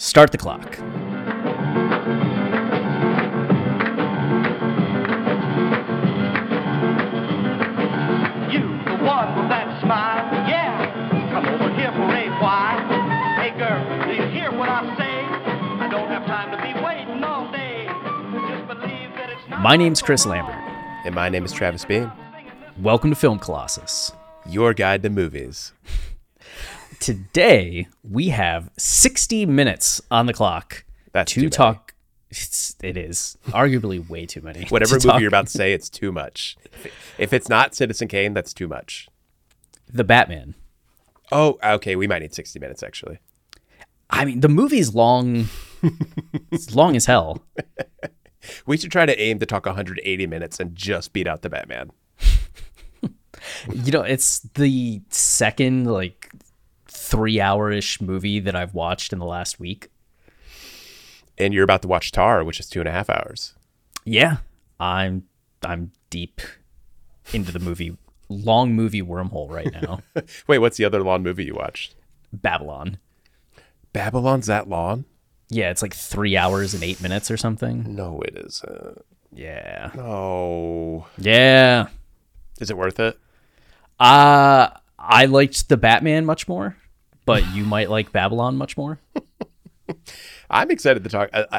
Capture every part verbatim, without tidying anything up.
Start the clock. You, the one with that smile, yeah. Come over here for a while. Hey girl, do you hear what I say? I don't have time to be waiting all day. Just believe that it's not. My name's Chris Lambert. And my name is Travis Bean. Welcome to Film Colossus. Your guide to movies. Today, we have sixty minutes on the clock That's to too talk. It's, it is arguably way too many. Whatever to movie talk you're about to say, it's too much. If it's not Citizen Kane, that's too much. The Batman. Oh, okay. We might need sixty minutes, actually. I mean, the movie's long. It's long as hell. We should try to aim to talk one hundred eighty minutes and just beat out the Batman. You know, it's the second, like, three-hour-ish movie that I've watched in the last week. And you're about to watch Tar, which is two and a half hours. Yeah, I'm I'm deep into the movie, long movie wormhole right now. Wait, what's the other long movie you watched? Babylon. Babylon's that long? Yeah, it's like three hours and eight minutes or something. No, it isn't. Yeah. No. Yeah. Is it worth it? Uh, I liked the Batman much more, but you might like Babylon much more. I'm excited to talk. I, I,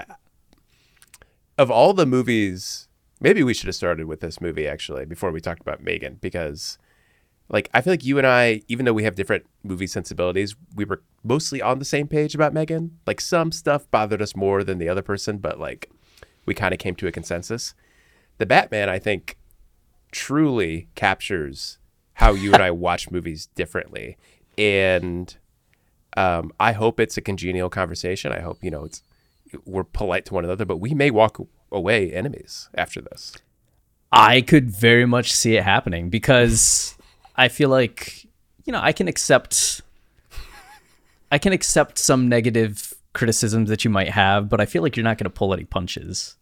of all the movies, maybe we should have started with this movie, actually, before we talked about Megan, because like I feel like you and I, even though we have different movie sensibilities, we were mostly on the same page about Megan. Like some stuff bothered us more than the other person, but like we kind of came to a consensus. The Batman, I think, truly captures how you and I watch movies differently. And um, I hope it's a congenial conversation. I hope, you know, it's we're polite to one another, but we may walk away enemies after this. I could very much see it happening because I feel like, you know, I can accept I can accept some negative criticisms that you might have, but I feel like you're not going to pull any punches.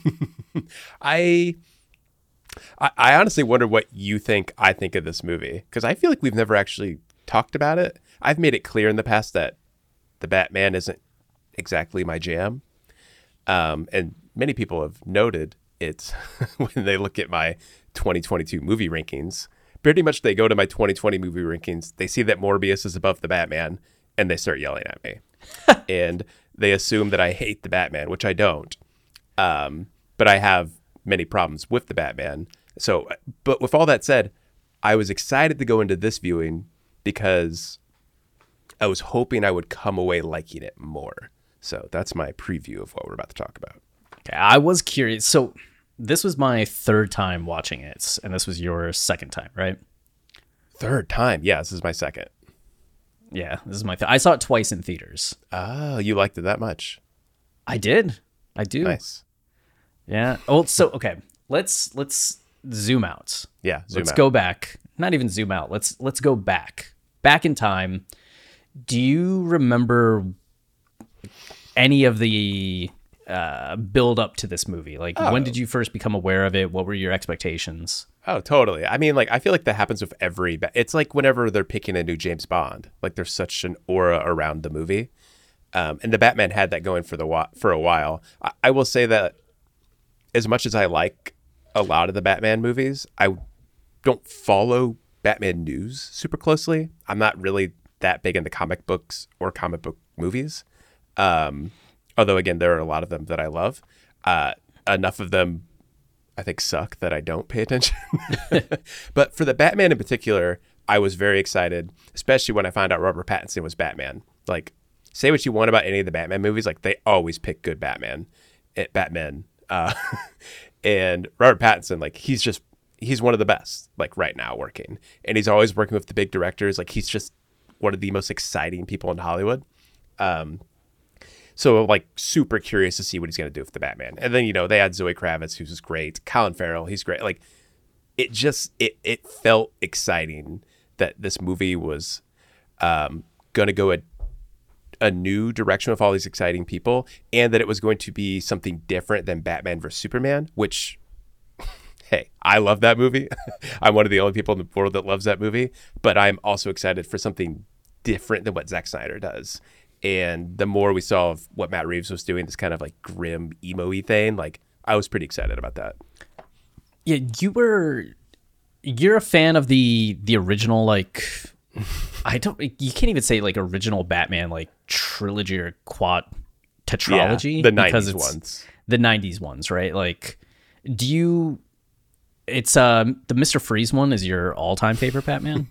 I, I I honestly wonder what you think I think of this movie, because I feel like we've never actually talked about it. I've made it clear in the past that the Batman isn't exactly my jam. Um, and many people have noted it when they look at my twenty twenty-two movie rankings. Pretty much they go to my twenty twenty movie rankings. They see that Morbius is above the Batman and they start yelling at me. And they assume that I hate the Batman, which I don't. Um, but I have many problems with the Batman. So, but with all that said, I was excited to go into this viewing because I was hoping I would come away liking it more. So that's my preview of what we're about to talk about. Okay, I was curious. So this was my third time watching it, and this was your second time, right? Third time? Yeah, this is my second. Yeah, this is my. Th- I saw it twice in theaters. Oh, you liked it that much? I did. I do. Nice. Yeah. Oh, so okay. Let's let's zoom out. Yeah. Zoom let's out. go back. Not even zoom out. Let's let's go back. Back in time. Do you remember any of the uh, build up to this movie? Like, Oh. when did you first become aware of it? What were your expectations? Oh, totally. I mean, like, I feel like that happens with every. Ba- it's like whenever they're picking a new James Bond, like there's such an aura around the movie, um, and the Batman had that going for the wa- for a while. I-, I will say that as much as I like a lot of the Batman movies, I don't follow Batman news super closely. I'm not really that big into comic books or comic book movies. Um, although again, there are a lot of them that I love. Uh, enough of them, I think, suck that I don't pay attention. But for the Batman in particular, I was very excited, especially when I found out Robert Pattinson was Batman. Like, say what you want about any of the Batman movies, like they always pick good Batman, eh, Batman. Uh, and Robert Pattinson, like he's just he's one of the best, like right now working, and he's always working with the big directors. Like he's just one of the most exciting people in Hollywood. Um, So, like, super curious to see what he's going to do with the Batman. And then, you know, they had Zoe Kravitz, who's great. Colin Farrell, he's great. Like, it just, it it felt exciting that this movie was um, going to go a, a new direction with all these exciting people, and that it was going to be something different than Batman versus Superman, which, hey, I love that movie. I'm one of the only people in the world that loves that movie. But I'm also excited for something different than what Zack Snyder does. And the more we saw of what Matt Reeves was doing, this kind of like grim emo-y thing, like I was pretty excited about that. Yeah, you were you're a fan of the the original, like I don't you can't even say like original Batman like trilogy or quad tetralogy, yeah, the because nineties it's ones. The nineties ones, right? Like do you it's um the Mister Freeze one is your all-time favorite Batman?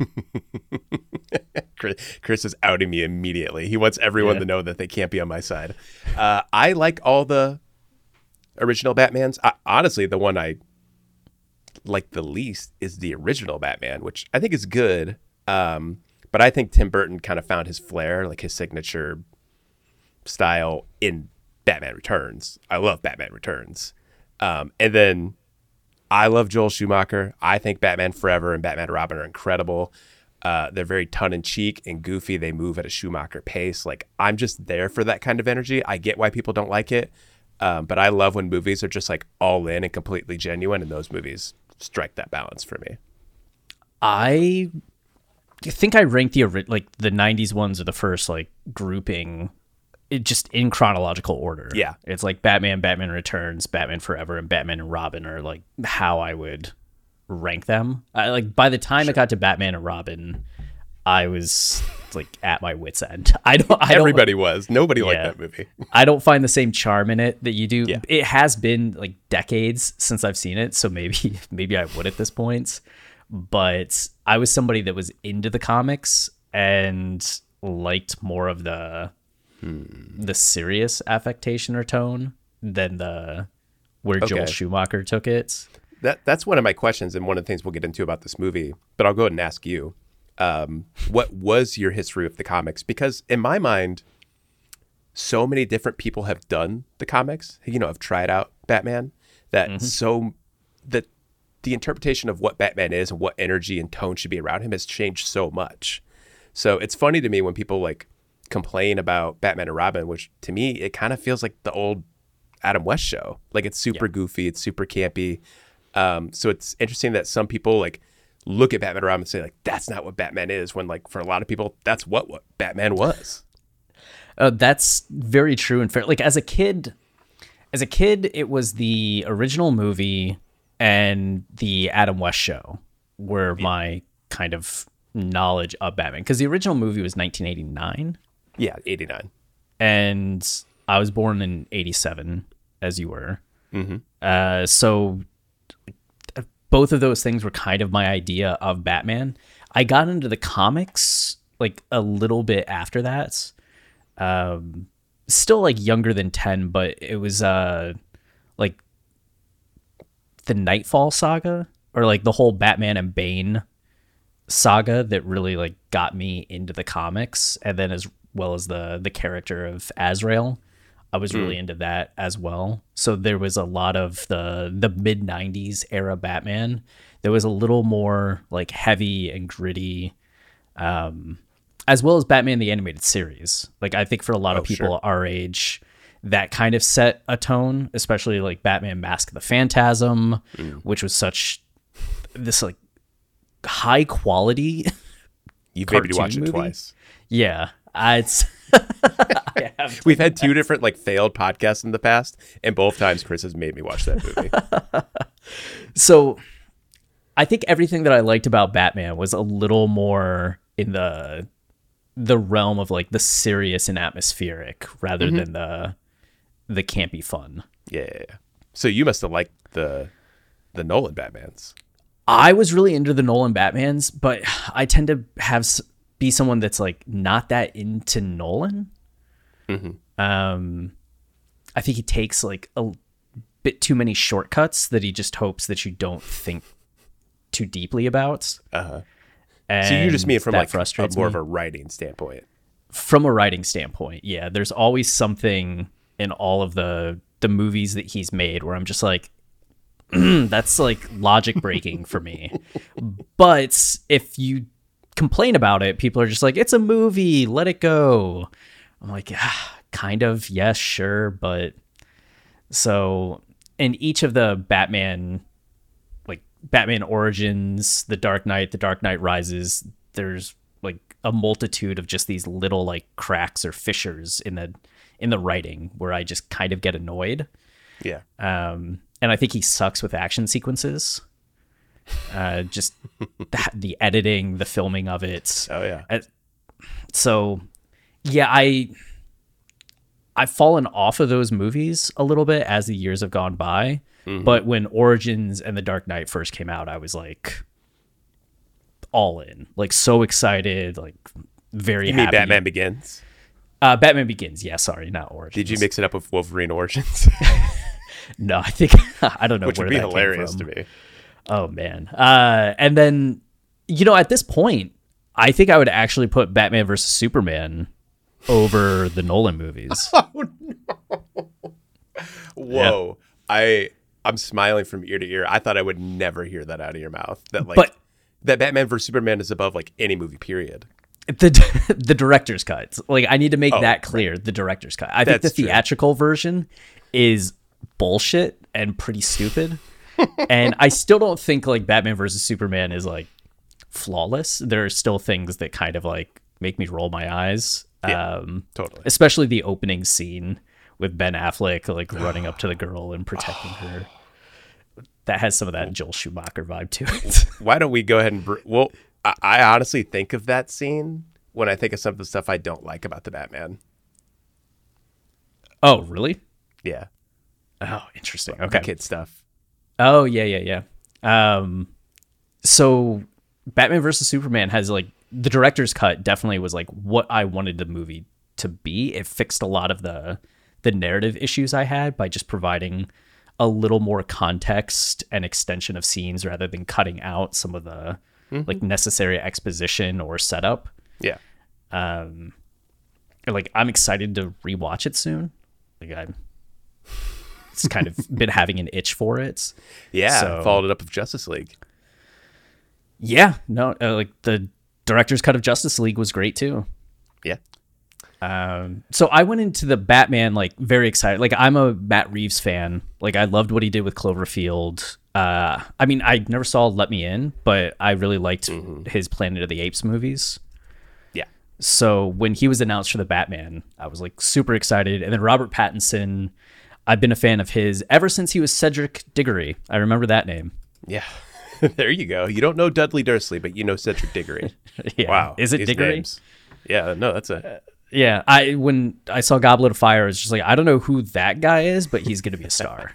Chris, Chris is outing me immediately. He wants everyone Yeah. to know that they can't be on my side. Uh, I like all the original Batmans. I, honestly, the one I like the least is the original Batman, which I think is good. Um, but I think Tim Burton kind of found his flair, like his signature style in Batman Returns. I love Batman Returns. Um, and then I love Joel Schumacher. I think Batman Forever and Batman and Robin are incredible. Uh, they're very tongue-in-cheek and goofy. They move at a Schumacher pace. Like, I'm just there for that kind of energy. I get why people don't like it, um, but I love when movies are just like all in and completely genuine, and those movies strike that balance for me. I think I ranked the ori- like the nineties ones are the first like grouping, it just in chronological order. Yeah. It's like Batman, Batman Returns, Batman Forever, and Batman and Robin are like how I would rank them. I, like by the time it got to Batman and Robin, I was like at my wits' end. I don't. I Everybody don't, was. Nobody liked Yeah. that movie. I don't find the same charm in it that you do. Yeah. It has been like decades since I've seen it, so maybe maybe I would at this point. But I was somebody that was into the comics and liked more of the the serious affectation or tone than the where Joel Okay. Schumacher took it. That that's one of my questions, and one of the things we'll get into about this movie. But I'll go ahead and ask you, um, what was your history with the comics? Because in my mind, so many different people have done the comics. You know, have tried out Batman. That Mm-hmm. so that the interpretation of what Batman is and what energy and tone should be around him has changed so much. So it's funny to me when people like complain about Batman and Robin, which to me it kind of feels like the old Adam West show. Like it's super Yeah. goofy, it's super campy. Um, so it's interesting that some people like look at Batman and Robin and say like that's not what Batman is, when like for a lot of people that's what what Batman was. Uh, that's very true and fair. Like as a kid, as a kid, it was the original movie and the Adam West show were my kind of knowledge of Batman. Because the original movie was nineteen eighty-nine, Yeah, eighty-nine. and I was born in eighty-seven, as you were. Mm-hmm. Uh, so both of those things were kind of my idea of Batman. I got into the comics like a little bit after that. Um, still like younger than ten, but it was uh like the Nightfall saga, or like the whole Batman and Bane saga that really like got me into the comics, and then as well as the the character of Azrael. I was really into that as well. So there was a lot of the the mid nineties era Batman. There was a little more like heavy and gritty, um, as well as Batman the Animated Series. Like I think for a lot Oh, of people sure. our age, that kind of set a tone, especially like Batman Mask of the Phantasm, which was such this like high quality. You've made me Cartoon watch it movie? twice. Yeah, uh, it's. I have We've had two different like failed podcasts in the past, and both times Chris has made me watch that movie. So I think everything that I liked about Batman was a little more in the the realm of like the serious and atmospheric rather than the the campy fun. Yeah, yeah, yeah. So you must have liked the the Nolan Batmans. I was really into the Nolan Batmans, but I tend to have s- be someone that's like not that into Nolan. Um, I think he takes like a bit too many shortcuts that he just hopes that you don't think too deeply about. Uh-huh. And So you just mean from that like a, frustrates more me. of a writing standpoint. From a writing standpoint, yeah, there's always something in all of the the movies that he's made where I'm just like, that's like logic breaking for me. But if you complain about it, people are just like, it's a movie, let it go. I'm like, ah, kind of, yes, sure, but so in each of the Batman, like Batman Origins, The Dark Knight, The Dark Knight Rises, there's like a multitude of just these little like cracks or fissures in the in the writing where I just kind of get annoyed. Yeah. Um, and I think he sucks with action sequences. Uh, just the, the editing, the filming of it. Oh yeah. Uh, so yeah, I I've fallen off of those movies a little bit as the years have gone by. Mm-hmm. But when Origins and The Dark Knight first came out, I was like all in, like so excited, like very You happy. mean Batman Begins? Uh, Batman Begins. Yeah, sorry, not Origins. Did you mix it up with Wolverine Origins? No, I think I don't know. Which where would be that came hilarious from. to me. Oh man. Uh, and then, you know, at this point, I think I would actually put Batman versus Superman over the Nolan movies. Oh no! Whoa! Yeah. I I'm smiling from ear to ear. I thought I would never hear that out of your mouth. That like but, that Batman versus Superman is above like any movie. Period. The the director's cut. Like I need to make oh, that clear. Right. The director's cut. I That's think the theatrical true. version is bullshit and pretty stupid. And I still don't think like Batman versus Superman is like flawless. There are still things that kind of like make me roll my eyes. Yeah, um, totally. Especially the opening scene with Ben Affleck like running up to the girl and protecting her. That has some of that Joel Schumacher vibe to it. Why don't we go ahead and br- well, I-, I honestly think of that scene when I think of some of the stuff I don't like about the Batman. Oh, really? Yeah. Oh, interesting. Okay. The kid stuff. Oh, yeah, yeah, yeah. Um, so Batman versus Superman has like the director's cut definitely was like what I wanted the movie to be. It fixed a lot of the the narrative issues I had by just providing a little more context and extension of scenes rather than cutting out some of the mm-hmm. like necessary exposition or setup. Yeah. Um, like I'm excited to rewatch it soon. Like I'm it's kind of been having an itch for it. Yeah, so, followed it up with Justice League. Yeah, no, uh, like the director's cut of Justice League was great too. Yeah. Um, so I went into the Batman like very excited. Like I'm a Matt Reeves fan. Like I loved what he did with Cloverfield. Uh, I mean, I never saw Let Me In, but I really liked mm-hmm. his Planet of the Apes movies. Yeah. So when he was announced for the Batman, I was like super excited. And then Robert Pattinson, I've been a fan of his ever since he was Cedric Diggory. I remember that name. Yeah. There you go. You don't know Dudley Dursley, but you know Cedric Diggory. Yeah. Wow. Is it These Diggory? Names. Yeah, no, that's a... Uh, yeah, I when I saw Goblet of Fire, I was just like, I don't know who that guy is, but he's going to be a star.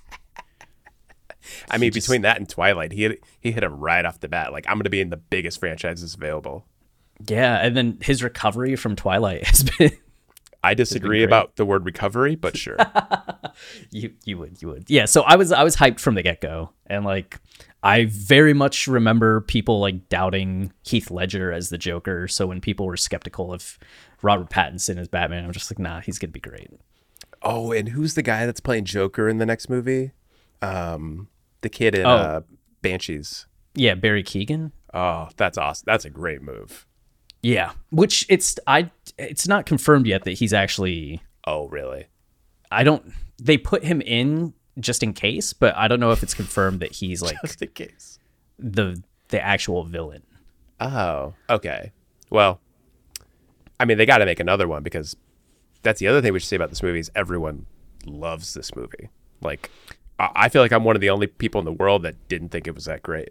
I mean, just, between that and Twilight, he hit, he hit him right off the bat. Like, I'm going to be in the biggest franchises available. Yeah, and then his recovery from Twilight has been... I disagree about the word recovery, but sure. you you would, you would. Yeah, so I was I was hyped from the get-go. And, like, I very much remember people, like, doubting Heath Ledger as the Joker. So when people were skeptical of Robert Pattinson as Batman, I'm just like, nah, he's going to be great. Oh, and who's the guy that's playing Joker in the next movie? Um, the kid in oh. uh, Banshees. Yeah, Barry Keoghan. Oh, that's awesome. That's a great move. Yeah, which it's I it's not confirmed yet that he's actually... Oh, really? I don't... They put him in just in case, but I don't know if it's confirmed that he's like... just in case. The, the actual villain. Oh, okay. Well, I mean, they got to make another one because that's the other thing we should say about this movie is everyone loves this movie. Like, I feel like I'm one of the only people in the world that didn't think it was that great.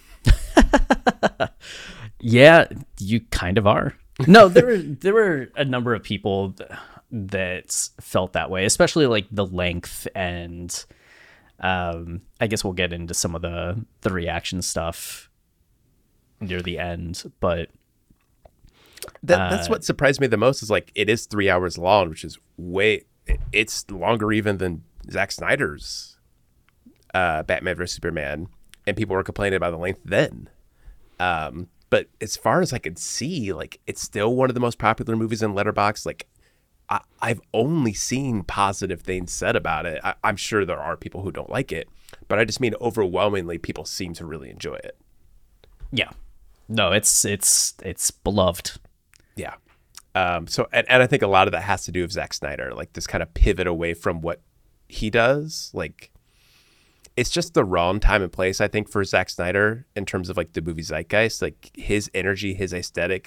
Yeah, you kind of are. No, there were there were a number of people th- that felt that way, especially like the length and um, I guess we'll get into some of the the reaction stuff near the end, but that, uh, that's what surprised me the most is like it is three hours long, which is way it's longer even than Zack Snyder's uh, Batman versus Superman, and people were complaining about the length then. Um, but as far as I could see, like it's still one of the most popular movies in Letterboxd. Like I, I've only seen positive things said about it. I, I'm sure there are people who don't like it, but I just mean overwhelmingly people seem to really enjoy it. Yeah, no, it's it's it's beloved. Yeah. Um, so and, and I think a lot of that has to do with Zack Snyder, like this kind of pivot away from what he does. Like it's just the wrong time and place, I think, for Zack Snyder in terms of like the movie zeitgeist. Like his energy, his aesthetic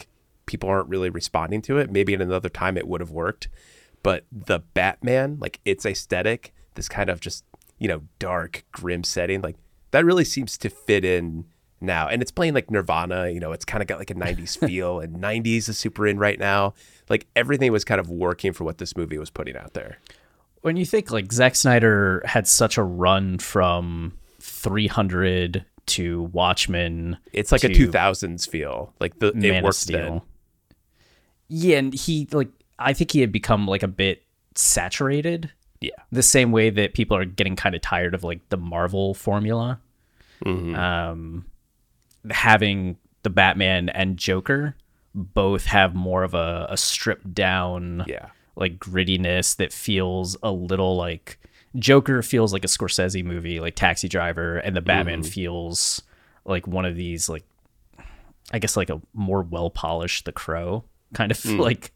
people aren't really responding to it. Maybe at another time it would have worked, but the Batman, like its aesthetic, this kind of just, you know, dark, grim setting, like that really seems to fit in now. And it's playing like Nirvana, you know, it's kind of got like a nineties feel, and nineties is super in right now. Like everything was kind of working for what this movie was putting out there. When you think like Zack Snyder had such a run from three hundred to Watchmen, it's like to a two thousands feel. Like the Man it of worked Steel. then. Yeah, and he like I think he had become like a bit saturated. Yeah. The same way that people are getting kind of tired of like the Marvel formula. Mm-hmm. Um, having the Batman and Joker both have more of a, a stripped down, Yeah. like grittiness that feels a little like Joker feels like a Scorsese movie, like Taxi Driver, and the Batman Mm-hmm. feels feels like one of these like I guess like a more well polished The Crow kind of Mm. like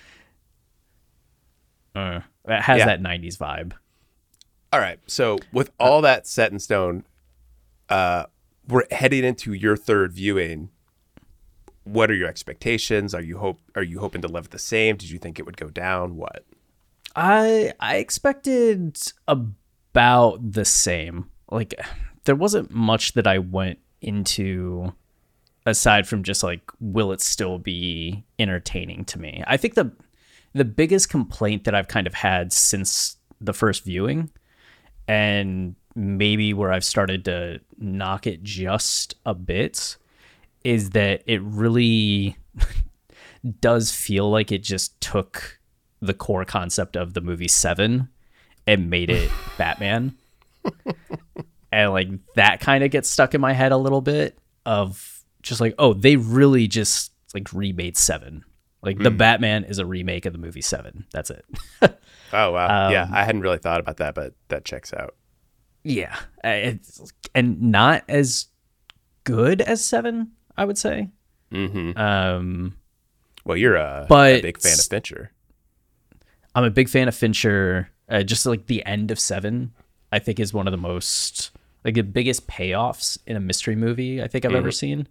uh, it has Yeah. that nineties vibe. All right. So with all that set in stone, uh, we're heading into your third viewing. What are your expectations? Are you hope are you hoping to leave it the same? Did you think it would go down? What? I I expected about the same. Like there wasn't much that I went into aside from just like will it still be entertaining to me. I think the the biggest complaint that I've kind of had since the first viewing, and maybe where I've started to knock it just a bit, is that it really does feel like it just took the core concept of the movie Seven and made it Batman. And like that kind of gets stuck in my head a little bit of just like, oh, they really just like remade Seven. Like the Batman is a remake of the movie Seven. That's it. Oh wow. Um, yeah, I hadn't really thought about that, but that checks out. Yeah. Uh, It's, and not as good as Seven, I would say. Mm-hmm. Um, Well, you're a, but- a big fan of Fincher. I'm a big fan of Fincher. Uh, just like the end of Seven, I think is one of the most like the biggest payoffs in a mystery movie I think I've ever seen.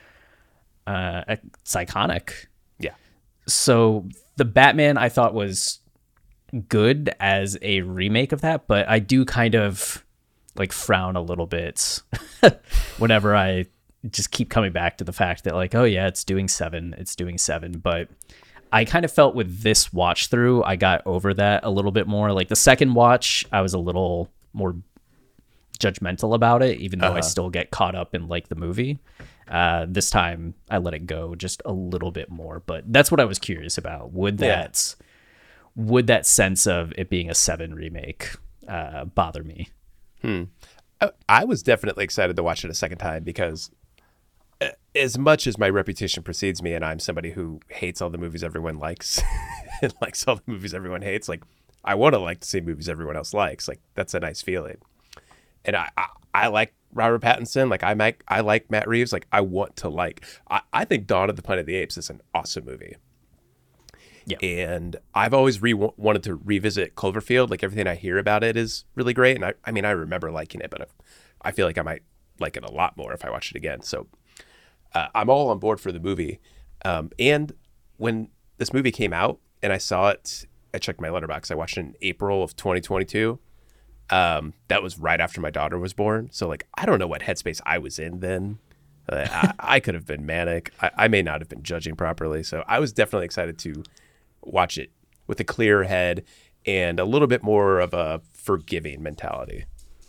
Uh, it's iconic. Yeah. So the Batman I thought was good as a remake of that, but I do kind of like frown a little bit whenever I just keep coming back to the fact that like, oh yeah, it's doing Seven, it's doing Seven, but I kind of felt with this watch through, I got over that a little bit more. Like the second watch, I was a little more judgmental about it, even though I Uh-huh. still get caught up in like the movie. Uh, this time I let it go just a little bit more, but that's what I was curious about. Would Yeah. that, would that sense of it being a Seven remake uh, bother me? I, I was definitely excited to watch it a second time because uh, as much as my reputation precedes me and I'm somebody who hates all the movies everyone likes and likes all the movies everyone hates, like I want to like the same movies everyone else likes. Like that's a nice feeling. And I, I, I like Robert Pattinson. Like I like, I like Matt Reeves. Like I want to like, I, I think Dawn of the Planet of the Apes is an awesome movie. Yeah. And I've always re- wanted to revisit Cloverfield. Like everything I hear about it is really great. And I, I mean, I remember liking it, but I, I feel like I might like it a lot more if I watch it again. So uh, I'm all on board for the movie. Um, and when this movie came out and I saw it, I checked my letterbox. I watched it in April of twenty twenty-two. Um, that was right after my daughter was born. So like, I don't know what headspace I was in then. Uh, I, I could have been manic. I, I may not have been judging properly. So I was definitely excited to watch it with a clear head and a little bit more of a forgiving mentality.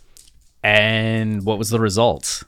And what was the result?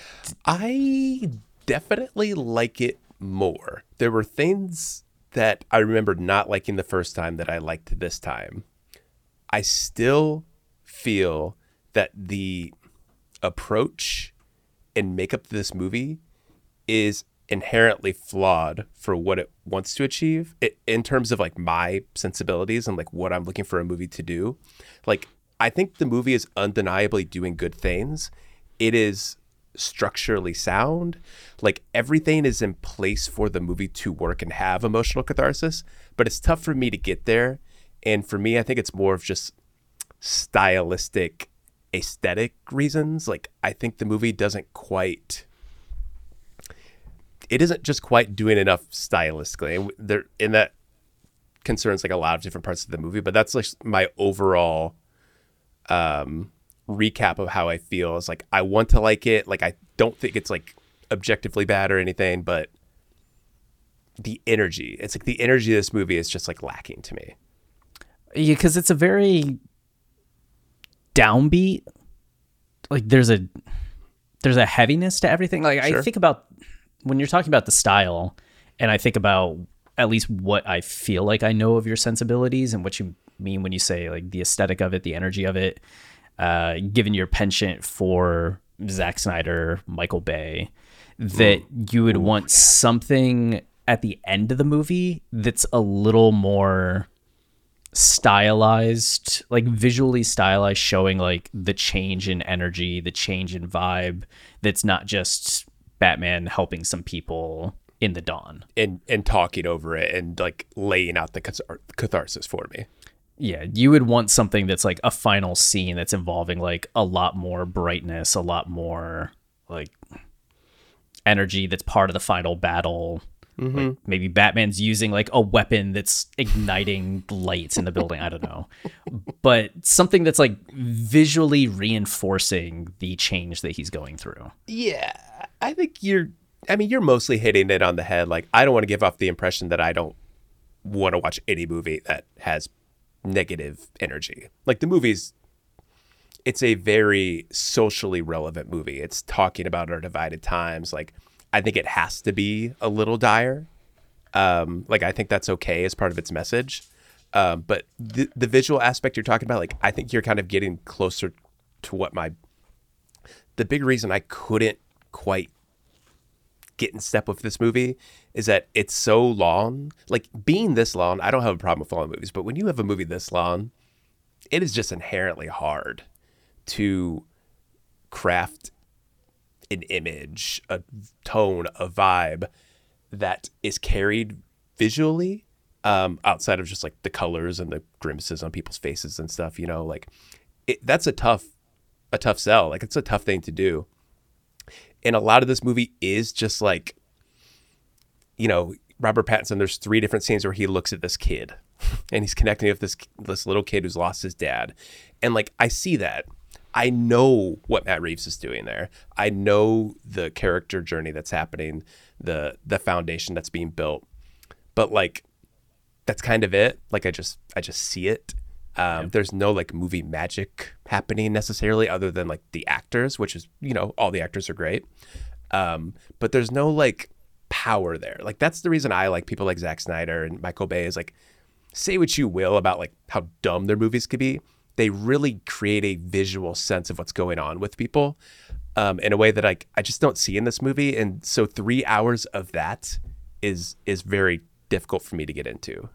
I definitely like it more. There were things that I remember not liking the first time that I liked this time. I still feel that the approach and makeup to this movie is inherently flawed for what it wants to achieve it, in terms of like my sensibilities and like what I'm looking for a movie to do. Like, I think the movie is undeniably doing good things. It is structurally sound. Like everything is in place for the movie to work and have emotional catharsis, but it's tough for me to get there. And for me, I think it's more of just stylistic, aesthetic reasons. Like I think the movie doesn't quite, it isn't just quite doing enough stylistically. And there, in that concerns like a lot of different parts of the movie, but that's like my overall um, recap of how I feel. Is like I want to like it. Like I don't think it's like objectively bad or anything, but the energy, it's like the energy of this movie is just like lacking to me. Yeah, because it's a very downbeat. Like there's a there's a heaviness to everything. Like Sure. I think about when you're talking about the style, and I think about at least what I feel like I know of your sensibilities and what you mean when you say like the aesthetic of it, the energy of it, uh, given your penchant for Zack Snyder, Michael Bay, that Ooh. you would Ooh, want yeah. something at the end of the movie that's a little more stylized, like visually stylized, showing like the change in energy, the change in vibe, that's not just Batman helping some people in the dawn and and talking over it and like laying out the cathar- catharsis for me. Yeah, you would want something that's like a final scene that's involving like a lot more brightness, a lot more like energy that's part of the final battle. Mm-hmm. Like maybe Batman's using like a weapon that's igniting lights in the building. I don't know. But something that's like visually reinforcing the change that he's going through. Yeah, I think you're, I mean, you're mostly hitting it on the head. Like, I don't want to give off the impression that I don't want to watch any movie that has negative energy. Like the movie's, it's a very socially relevant movie. It's talking about our divided times. Like, I think it has to be a little dire. Um, like, I think that's okay as part of its message. Um, but the, the visual aspect you're talking about, like, I think you're kind of getting closer to what my, the big reason I couldn't quite get in step with this movie is that it's so long. Like, being this long, I don't have a problem with long movies, but when you have a movie this long, it is just inherently hard to craft an image, a tone, a vibe that is carried visually, um, outside of just like the colors and the grimaces on people's faces and stuff, you know, like it, that's a tough, a tough sell. Like it's a tough thing to do. And a lot of this movie is just like, you know, Robert Pattinson, there's three different scenes where he looks at this kid and he's connecting with this, this little kid who's lost his dad. And like, I see that. I know what Matt Reeves is doing there. I know the character journey that's happening, the the foundation that's being built. But like, that's kind of it. Like I just I just see it. Um, yeah. There's no like movie magic happening necessarily, other than like the actors, which is, you know, all the actors are great. Um, but there's no like power there. Like that's the reason I like people like Zack Snyder and Michael Bay is like, say what you will about like how dumb their movies could be. They really create a visual sense of what's going on with people um, in a way that I, I just don't see in this movie. And so three hours of that is is very difficult for me to get into.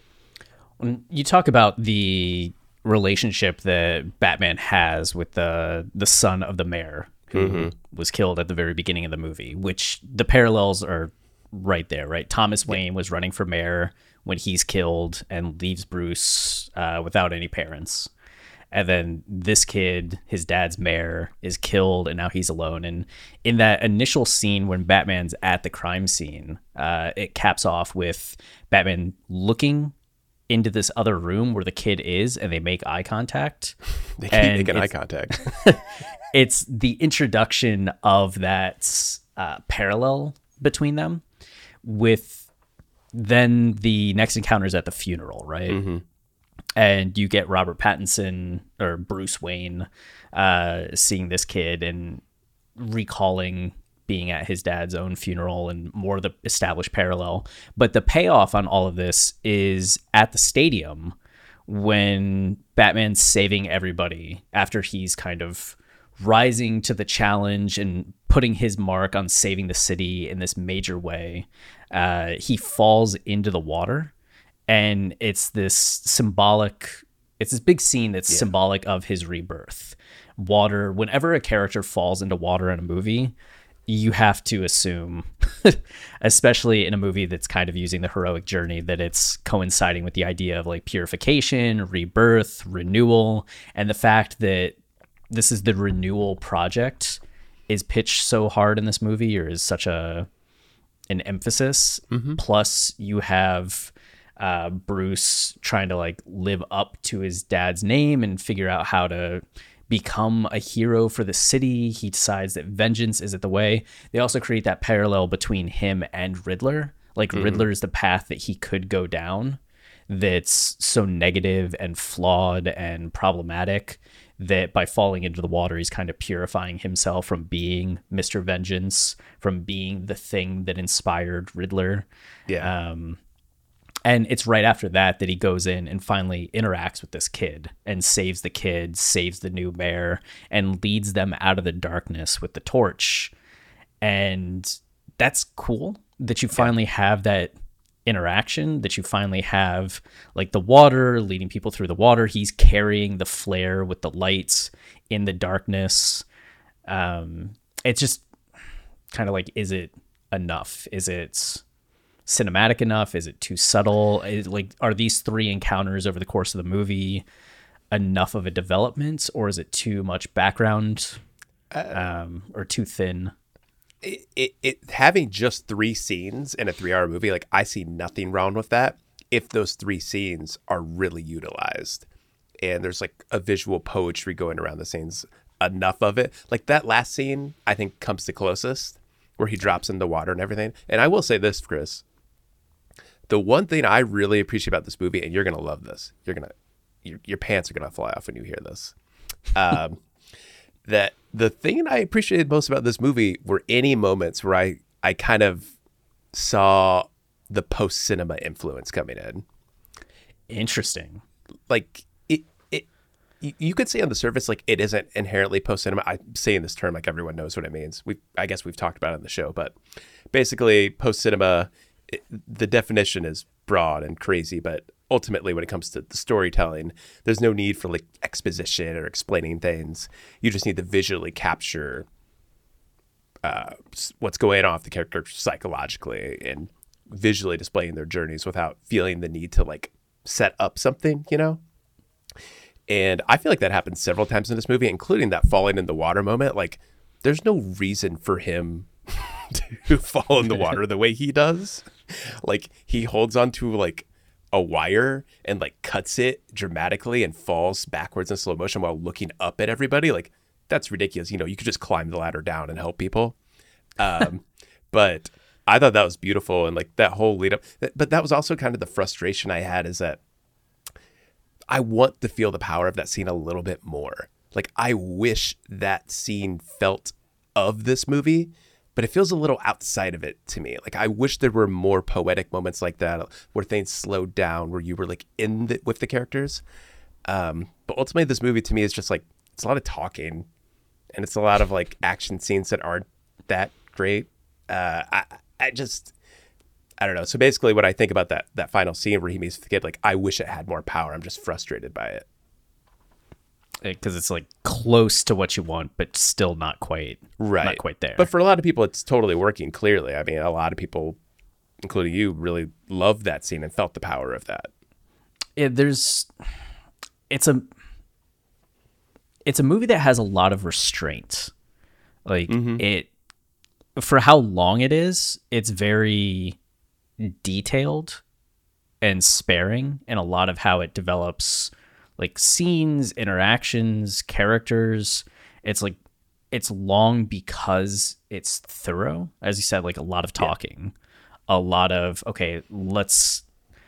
When you talk about the relationship that Batman has with the the son of the mayor who mm-hmm. was killed at the very beginning of the movie, which the parallels are right there, right? Thomas Wayne was running for mayor when he's killed and leaves Bruce uh, without any parents. And then this kid, his dad's mayor, is killed, and now he's alone. And in that initial scene when Batman's at the crime scene, uh, it caps off with Batman looking into this other room where the kid is, and they make eye contact. They keep making eye contact. It's the introduction of that uh, parallel between them, with then the next encounters at the funeral, right? Mm-hmm. And you get Robert Pattinson or Bruce Wayne uh, seeing this kid and recalling being at his dad's own funeral, and more of the established parallel. But the payoff on all of this is at the stadium when Batman's saving everybody after he's kind of rising to the challenge and putting his mark on saving the city in this major way. Uh, he falls into the water. And it's this symbolic, it's this big scene that's yeah. symbolic of his rebirth. Water, whenever a character falls into water in a movie, you have to assume, especially in a movie that's kind of using the heroic journey, that it's coinciding with the idea of like purification, rebirth, renewal. And the fact that this is the renewal project is pitched so hard in this movie, or is such a an emphasis. Mm-hmm. Plus, you have uh, Bruce trying to like live up to his dad's name and figure out how to become a hero for the city. He decides that vengeance isn't the way. They also create that parallel between him and Riddler. Like mm-hmm. Riddler is the path that he could go down that's so negative and flawed and problematic that by falling into the water, he's kind of purifying himself from being Mister Vengeance, from being the thing that inspired Riddler. Yeah. Um, and it's right after that that he goes in and finally interacts with this kid and saves the kid, saves the new mayor, and leads them out of the darkness with the torch. And that's cool that you finally yeah. have that interaction, that you finally have like the water leading people through the water. He's carrying the flare with the lights in the darkness. Um, it's just kind of like, is it enough? Is it cinematic enough? Is it too subtle? Is, like, are these three encounters over the course of the movie enough of a development, or is it too much background um, or too thin? It, it, it having just three scenes in a three-hour movie, like I see nothing wrong with that if those three scenes are really utilized and there's like a visual poetry going around the scenes, enough of it. Like that last scene, I think comes the closest, where he drops in the water and everything. And I will say this, Chris, the one thing I really appreciate about this movie, and you're gonna love this, you're gonna your, your pants are gonna fly off when you hear this. Um, that the thing I appreciated most about this movie were any moments where I, I kind of saw the post-cinema influence coming in. Interesting. Like, it, it, you could say on the surface, like, it isn't inherently post-cinema. I'm saying this term like everyone knows what it means. We, I guess we've talked about it on the show, but basically post-cinema, it, the definition is broad and crazy, but ultimately, when it comes to the storytelling, there's no need for like exposition or explaining things. You just need to visually capture uh, what's going on with the character psychologically and visually displaying their journeys without feeling the need to like set up something, you know? And I feel like that happens several times in this movie, including that falling in the water moment. Like, there's no reason for him to fall in the water the way he does. Like, he holds onto like a wire and like cuts it dramatically and falls backwards in slow motion while looking up at everybody. Like, that's ridiculous. You know, you could just climb the ladder down and help people. Um, but I thought that was beautiful. And like that whole lead up, but that was also kind of the frustration I had, is that I want to feel the power of that scene a little bit more. Like, I wish that scene felt of this movie, but it feels a little outside of it to me. Like, I wish there were more poetic moments like that where things slowed down, where you were like in the, with the characters. Um, but ultimately, this movie to me is just like, it's a lot of talking, and it's a lot of like action scenes that aren't that great. Uh, I, I just, I don't know. So basically, when I think about that that final scene where he meets the kid, like, I wish it had more power. I'm just frustrated by it. Because it's like close to what you want, but still not quite, right. not quite there. But for a lot of people, it's totally working. Clearly, I mean, a lot of people, including you, really loved that scene and felt the power of that. Yeah, there's, it's a, it's a movie that has a lot of restraint. Like mm-hmm. it, for how long it is, it's very detailed and sparing in a lot of how it develops. Like scenes, interactions, characters. It's like, it's long because it's thorough. As you said, like a lot of talking, yeah. a lot of, okay, let's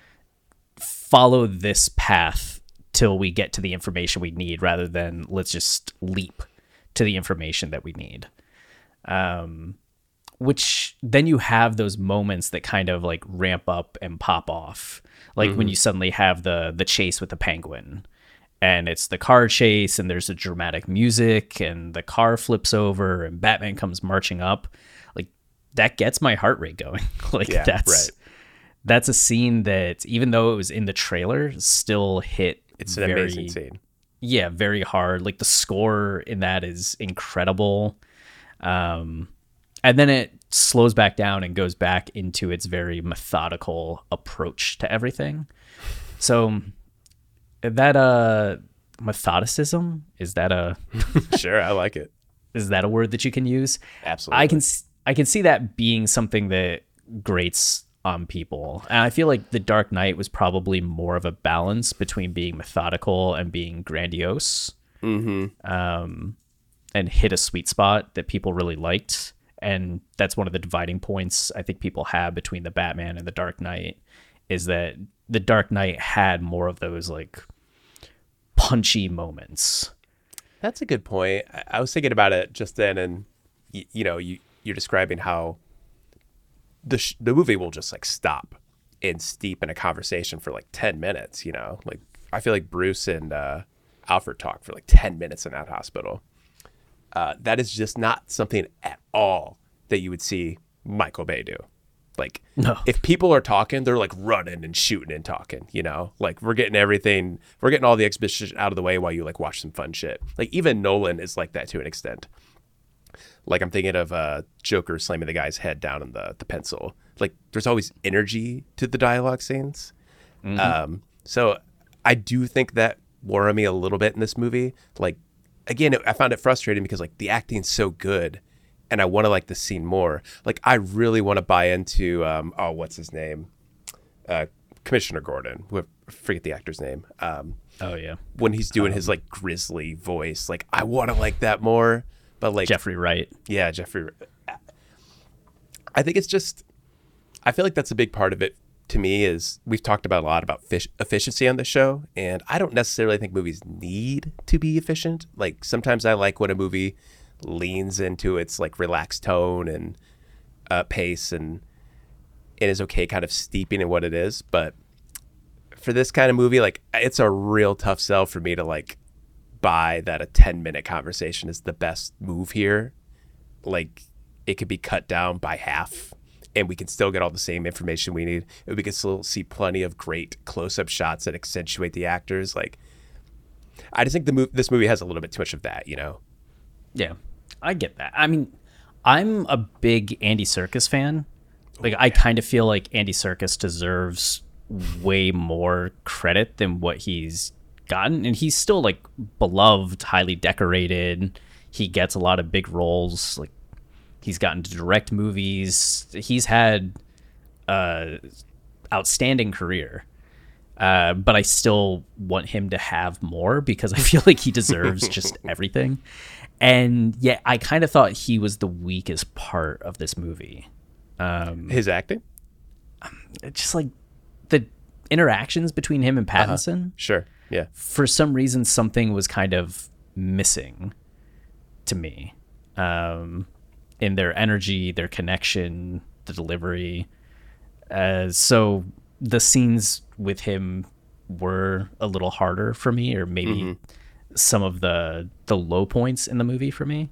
follow this path till we get to the information we need, rather than let's just leap to the information that we need. Um, which then you have those moments that kind of like ramp up and pop off. Like mm-hmm. when you suddenly have the, the chase with the penguin. And it's the car chase, and there's a dramatic music, and the car flips over, and Batman comes marching up. Like, that gets my heart rate going. like yeah, that's right. that's a scene that, even though it was in the trailer, still hit. It's an very, amazing scene. Yeah, very hard. Like, the score in that is incredible. Um, and then it slows back down and goes back into its very methodical approach to everything. So that uh methodicism, is that a sure I like it is that a word that you can use? Absolutely. I can I can see that being something that grates on people. And I feel like The Dark Knight was probably more of a balance between being methodical and being grandiose. Mm-hmm. Um, and hit a sweet spot that people really liked. And that's one of the dividing points I think people have between the Batman and the Dark Knight, is that the Dark Knight had more of those like punchy moments. That's a good point. I, I was thinking about it just then, and y- you know, you you're describing how the sh- the movie will just like stop and steep in a conversation for like ten minutes. You know, like I feel like Bruce and uh, Alfred talk for like ten minutes in that hospital. Uh, that is just not something at all that you would see Michael Bay do. Like, no. If people are talking, they're like running and shooting and talking, you know, like we're getting everything, we're getting all the exposition out of the way while you like watch some fun shit. Like even Nolan is like that to an extent. Like I'm thinking of uh, Joker slamming the guy's head down in the, the pencil. Like there's always energy to the dialogue scenes. Mm-hmm. Um, so I do think that wore on me a little bit in this movie. Like, again, I found it frustrating because like the acting's so good. And I want to like the scene more. Like I really want to buy into um, oh, what's his name, uh, Commissioner Gordon. I forget the actor's name. Um, oh yeah, when he's doing um, his like grisly voice, like I want to like that more. But like Jeffrey Wright. Yeah, Jeffrey. I think it's just. I feel like that's a big part of it to me. Is we've talked about a lot about fish, efficiency on the show, and I don't necessarily think movies need to be efficient. Like sometimes I like when a movie leans into its like relaxed tone and uh, pace and it is okay kind of steeping in what it is. But for this kind of movie, like it's a real tough sell for me to like buy that a ten minute conversation is the best move here. Like it could be cut down by half and we can still get all the same information we need. And we can still see plenty of great close-up shots that accentuate the actors. Like I just think the move, this movie has a little bit too much of that, you know? Yeah, I get that. I mean, I'm a big Andy Serkis fan. Like, I kind of feel like Andy Serkis deserves way more credit than what he's gotten. And he's still, like, beloved, highly decorated. He gets a lot of big roles. Like, he's gotten to direct movies. He's had a outstanding career. Uh, but I still want him to have more because I feel like he deserves just everything. And yeah, I kind of thought he was the weakest part of this movie. Um, His acting? Just like the interactions between him and Pattinson. Uh-huh. Sure, yeah. For some reason, something was kind of missing to me. Um, in their energy, their connection, the delivery. Uh, so the scenes with him were a little harder for me, or maybe mm-hmm. some of the the low points in the movie for me.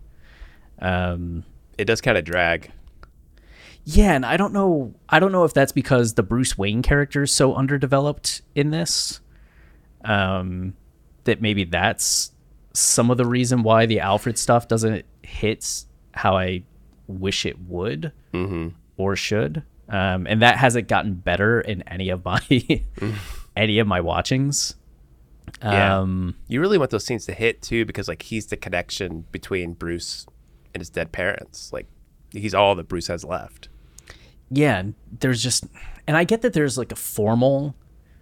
Um, it does kind of drag. Yeah, and I don't know. I don't know if that's because the Bruce Wayne character is so underdeveloped in this. Um, that maybe that's some of the reason why the Alfred stuff doesn't hit how I wish it would mm-hmm. or should. Um, and that hasn't gotten better in any of my any of my watchings. Yeah. Um, you really want those scenes to hit too, because like he's the connection between Bruce and his dead parents. Like he's all that Bruce has left. Yeah, there's just, and I get that there's like a formal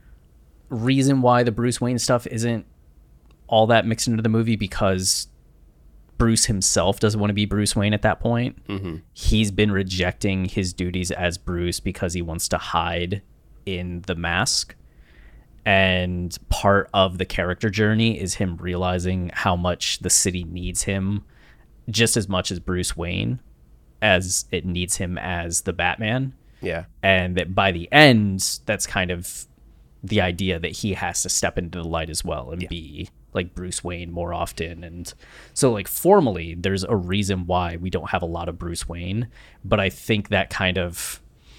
reason why the Bruce Wayne stuff isn't all that mixed into the movie, because Bruce himself doesn't want to be Bruce Wayne at that point. Mm-hmm. He's been rejecting his duties as Bruce because he wants to hide in the mask. And part of the character journey is him realizing how much the city needs him just as much as Bruce Wayne, as it needs him as the Batman. Yeah. And that by the end, that's kind of the idea that he has to step into the light as well and yeah. be like Bruce Wayne more often. And so like formally, there's a reason why we don't have a lot of Bruce Wayne, but I think that kind of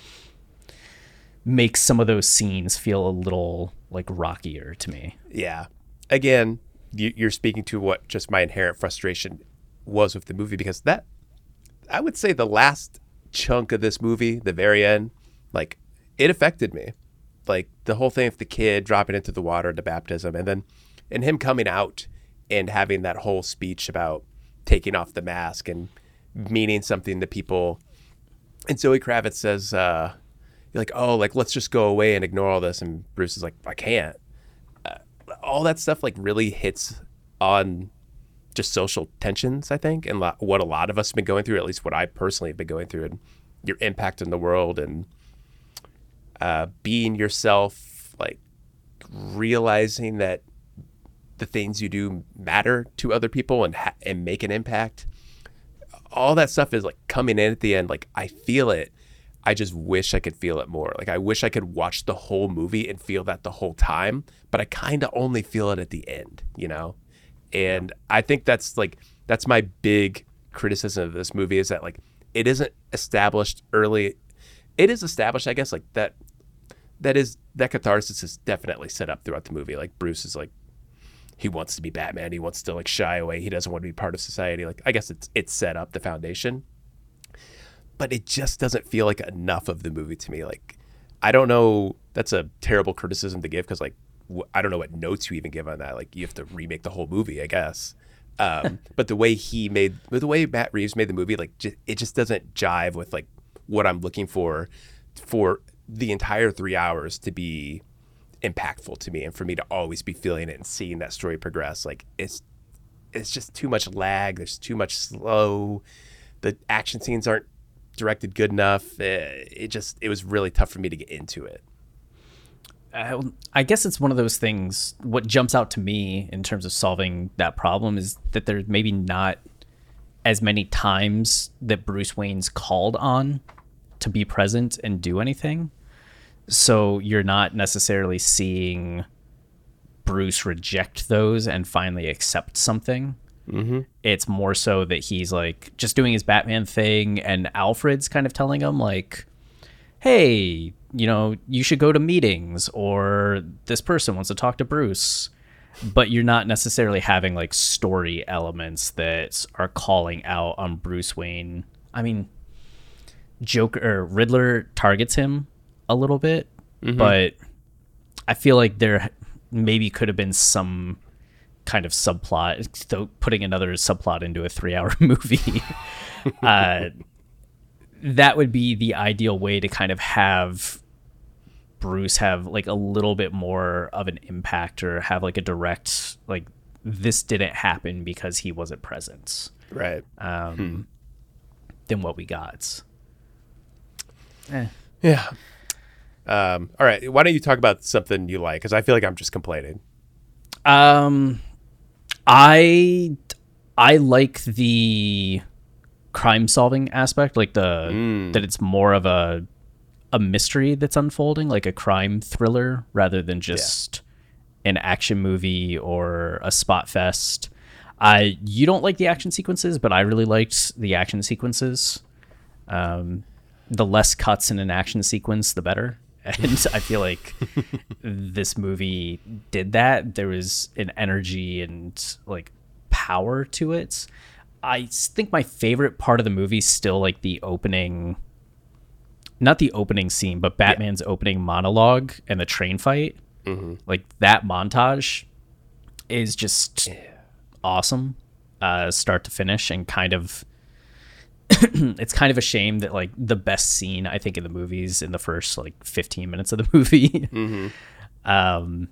makes some of those scenes feel a little like rockier to me. Yeah. Again, you're speaking to what just my inherent frustration was with the movie, because that, I would say the last chunk of this movie, the very end, like it affected me. Like the whole thing of the kid dropping into the water, the baptism, and then and him coming out and having that whole speech about taking off the mask and meaning something to people and Zoe Kravitz says, uh, "You're like, oh, like let's just go away and ignore all this," and Bruce is like, "I can't." Uh, all that stuff like really hits on just social tensions, I think, and lo- what a lot of us have been going through, at least what I personally have been going through, and your impact in the world, and uh, being yourself, like realizing that the things you do matter to other people and ha- and make an impact. All that stuff is like coming in at the end. Like I feel it. I just wish I could feel it more. Like I wish I could watch the whole movie and feel that the whole time, but I kind of only feel it at the end, you know? And I think that's like, that's my big criticism of this movie, is that like, it isn't established early. It is established, I guess, like that, that is, that catharsis is definitely set up throughout the movie. Like Bruce is like, he wants to be Batman. He wants to like shy away. He doesn't want to be part of society. Like, I guess it's, it's set up the foundation, but it just doesn't feel like enough of the movie to me. Like, I don't know. That's a terrible criticism to give, because like, I don't know what notes you even give on that. Like you have to remake the whole movie, I guess. Um, but the way he made, the way Matt Reeves made the movie, like just, it just doesn't jive with like what I'm looking for, for the entire three hours to be impactful to me, and for me to always be feeling it and seeing that story progress. Like it's, it's just too much lag. There's too much slow. The action scenes aren't directed good enough. It, it just, it was really tough for me to get into it. Uh, I guess it's one of those things. What jumps out to me in terms of solving that problem is that there's maybe not as many times that Bruce Wayne's called on to be present and do anything. So you're not necessarily seeing Bruce reject those and finally accept something. Mm-hmm. It's more so that he's like just doing his Batman thing, and Alfred's kind of telling him like, hey, you know, you should go to meetings, or this person wants to talk to Bruce. But you're not necessarily having like story elements that are calling out on Bruce Wayne. I mean, Joker or Riddler targets him a little bit, mm-hmm. but I feel like there maybe could have been some kind of subplot, though putting another subplot into a three hour movie. uh, that would be the ideal way to kind of have Bruce have like a little bit more of an impact, or have like a direct, like this didn't happen because he wasn't present. Right. Um, hmm. Than what we got. Eh. Yeah. Um, all right. Why don't you talk about something you like? Because I feel like I'm just complaining. Um, I I like the crime solving aspect, like the mm. that it's more of a a mystery that's unfolding, like a crime thriller, rather than just yeah. an action movie or a spot fest. I you don't like the action sequences, but I really liked the action sequences. Um, the less cuts in an action sequence, the better. And I feel like this movie did that. There was an energy and like power to it. I think my favorite part of the movie is still like the opening, not the opening scene, but Batman's yeah. opening monologue and the train fight. Mm-hmm. Like that montage is just yeah. awesome, uh, start to finish, and kind of, it's kind of a shame that like the best scene I think in the movie's in the first like fifteen minutes of the movie. Mm-hmm. um,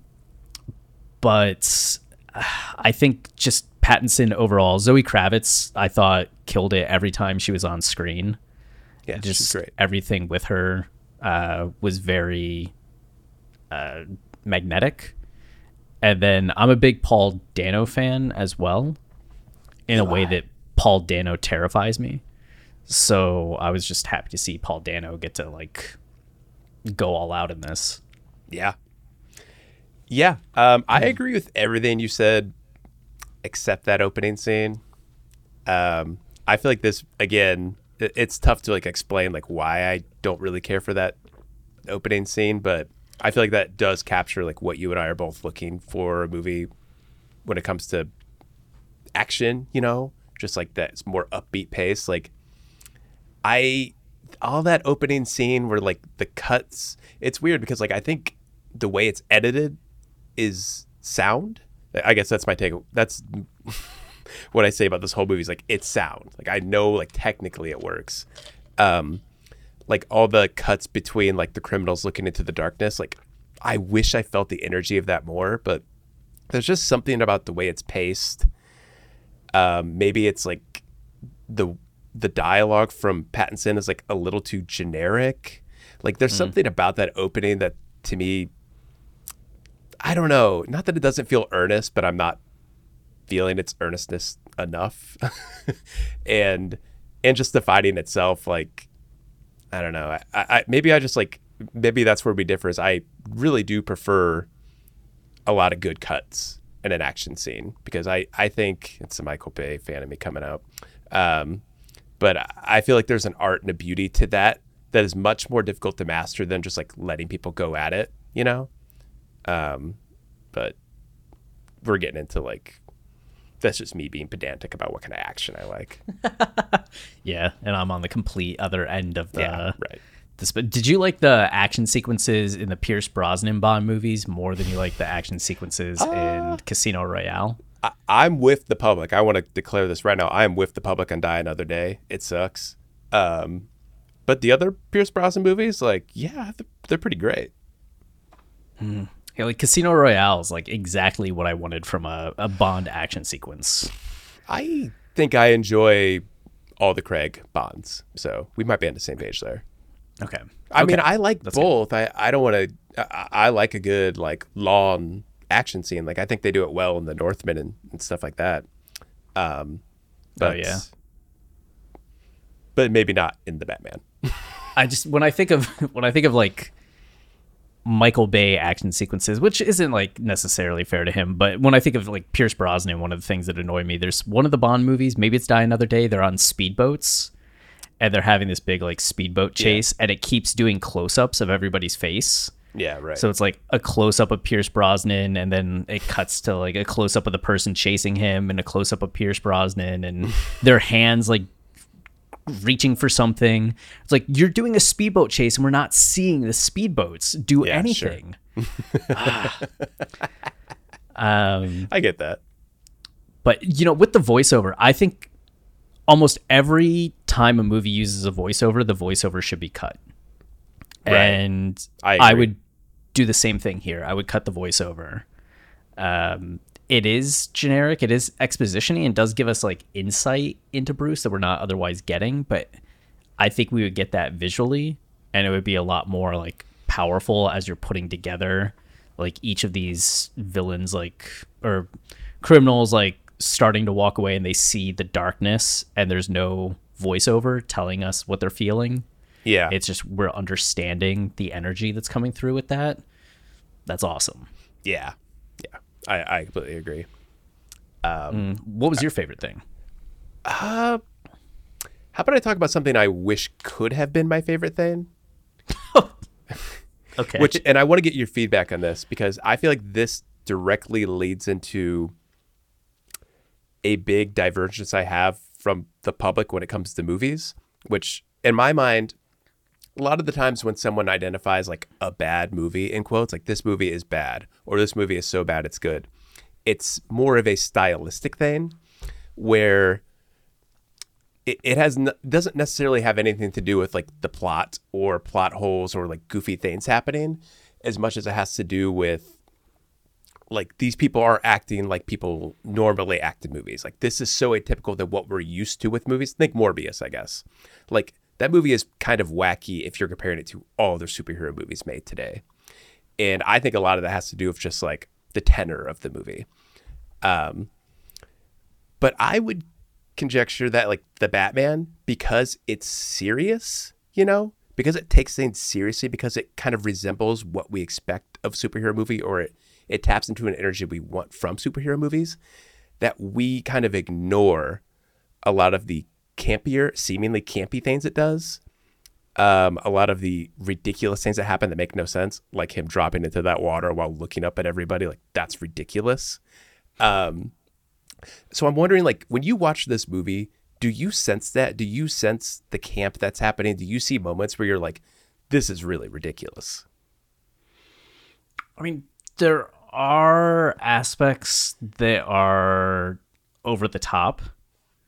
but uh, I think just Pattinson overall, Zoe Kravitz, I thought killed it every time she was on screen. Yeah, just she's great. Everything with her uh, was very uh, magnetic. And then I'm a big Paul Dano fan as well, in a way that Paul Dano terrifies me. So I was just happy to see Paul Dano get to like go all out in this. Yeah. Yeah. Um, I agree with everything you said, except that opening scene. Um, I feel like this, again, it, it's tough to like explain like why I don't really care for that opening scene, but I feel like that does capture like what you and I are both looking for a movie when it comes to action, you know, just like that it's more upbeat pace. Like I, all that opening scene where like the cuts, it's weird because like I think the way it's edited is sound. I guess that's my take. That's what I say about this whole movie is like it's sound. Like I know like technically it works. Um, like all the cuts between like the criminals looking into the darkness. Like, I wish I felt the energy of that more, but there's just something about the way it's paced. Um, maybe it's like the the dialogue from Pattinson is like a little too generic. Like there's mm. something about that opening that to me, I don't know, not that it doesn't feel earnest, but I'm not feeling its earnestness enough. and and just the fighting itself, like, I don't know. I, I maybe I just like, maybe that's where we differ is I really do prefer a lot of good cuts in an action scene, because I, I think it's a Michael Bay fan of me coming out. Um, but I feel like there's an art and a beauty to that that is much more difficult to master than just like letting people go at it, you know? Um, but we're getting into like, that's just me being pedantic about what kind of action I like. Yeah. And I'm on the complete other end of the, yeah, right. This, but did you like the action sequences in the Pierce Brosnan Bond movies more than you like the action sequences uh, in Casino Royale? I, I'm with the public. I want to declare this right now. I am with the public on Die Another Day. It sucks. Um, but the other Pierce Brosnan movies, like, yeah, they're, they're pretty great. Hmm. Yeah, like Casino Royale is like exactly what I wanted from a, a Bond action sequence. I think I enjoy all the Craig Bonds, so we might be on the same page there. Okay. I okay. mean, I like That's both. Good. I, I don't want to. I, I like a good like long action scene. Like I think they do it well in The Northman and, and stuff like that. Um, but oh yeah. But maybe not in the Batman. I just when I think of when I think of like Michael Bay action sequences, which isn't like necessarily fair to him, but when I think of like Pierce Brosnan, one of the things that annoy me, there's one of the Bond movies, maybe it's Die Another Day, they're on speedboats and they're having this big like speedboat chase, yeah. and it keeps doing close-ups of everybody's face. Yeah, right. So it's like a close-up of Pierce Brosnan, and then it cuts to like a close-up of the person chasing him, and a close-up of Pierce Brosnan, and their hands like reaching for something. It's like, you're doing a speedboat chase and we're not seeing the speedboats do yeah, anything. Sure. ah. um, I get that. But, you know, with the voiceover, I think almost every time a movie uses a voiceover, the voiceover should be cut. Right. And I, I would do the same thing here. I would cut the voiceover. Um, it is generic. It is exposition-y and does give us like insight into Bruce that we're not otherwise getting. But I think we would get that visually, and it would be a lot more like powerful as you're putting together like each of these villains, like, or criminals, like starting to walk away and they see the darkness and there's no voiceover telling us what they're feeling. Yeah. It's just we're understanding the energy that's coming through with that. That's awesome. Yeah. Yeah. I, I completely agree. Um, mm, what was your favorite thing? Uh, how about I talk about something I wish could have been my favorite thing? Okay. Which, and I want to get your feedback on this because I feel like this directly leads into a big divergence I have from the public when it comes to movies, which in my mind, a lot of the times when someone identifies like a bad movie in quotes, like this movie is bad or this movie is so bad it's good, it's more of a stylistic thing where it, it has n- doesn't necessarily have anything to do with like the plot or plot holes or like goofy things happening as much as it has to do with like these people are acting like people normally act in movies. Like this is so atypical than what we're used to with movies. Think Morbius, I guess. Like that movie is kind of wacky if you're comparing it to all other superhero movies made today. And I think a lot of that has to do with just like the tenor of the movie. Um, but I would conjecture that like the Batman, because it's serious, you know, because it takes things seriously, because it kind of resembles what we expect of superhero movie, or it, it taps into an energy we want from superhero movies, that we kind of ignore a lot of the campier, seemingly campy things it does. Um, a lot of the ridiculous things that happen that make no sense, like him dropping into that water while looking up at everybody. Like that's ridiculous. Um, so I'm wondering, like, when you watch this movie, do you sense that? Do you sense the camp that's happening? Do you see moments where you're like, this is really ridiculous? I mean, there are aspects that are over the top.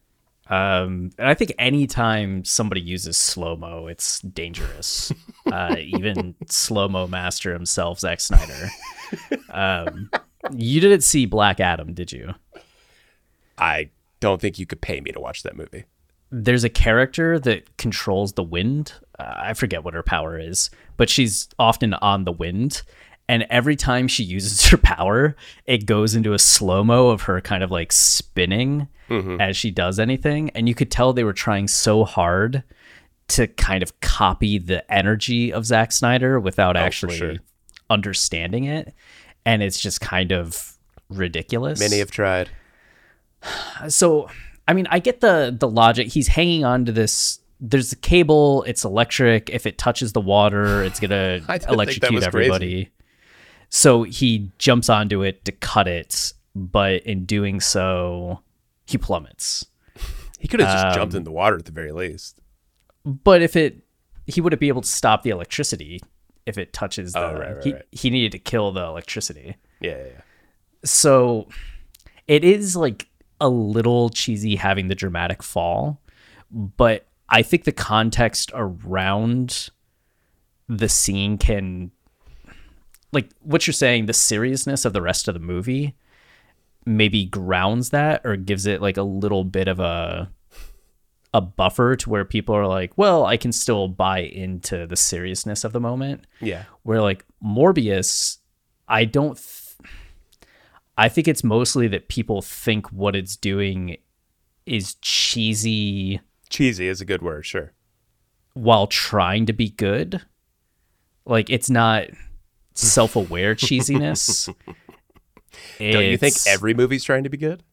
Um, and I think anytime somebody uses slow mo, it's dangerous. uh, even slow mo master himself, Zack Snyder. Um, you didn't see Black Adam, did you? I don't think you could pay me to watch that movie. There's a character that controls the wind. Uh, I forget what her power is, but she's often on the wind. And every time she uses her power, it goes into a slow-mo of her kind of like spinning mm-hmm. as she does anything. And you could tell they were trying so hard to kind of copy the energy of Zack Snyder without oh, actually sure. understanding it. And it's just kind of ridiculous. Many have tried. So, I mean, I get the the logic. He's hanging on to this. There's a cable. It's electric. If it touches the water, it's going to electrocute everybody. Crazy. So he jumps onto it to cut it, but in doing so, he plummets. He could have just um, jumped in the water at the very least. But if it, he wouldn't be able to stop the electricity if it touches the. Oh, right, right, he, right. he needed to kill the electricity. Yeah, yeah, yeah. So it is like a little cheesy having the dramatic fall, but I think the context around the scene can. Like what you're saying, the seriousness of the rest of the movie maybe grounds that or gives it like a little bit of a a buffer to where people are like, well, I can still buy into the seriousness of the moment. Yeah. Where like Morbius, I don't, th- I think it's mostly that people think what it's doing is cheesy. Cheesy is a good word, sure. While trying to be good. Like it's not self-aware cheesiness. Don't you think every movie's trying to be good?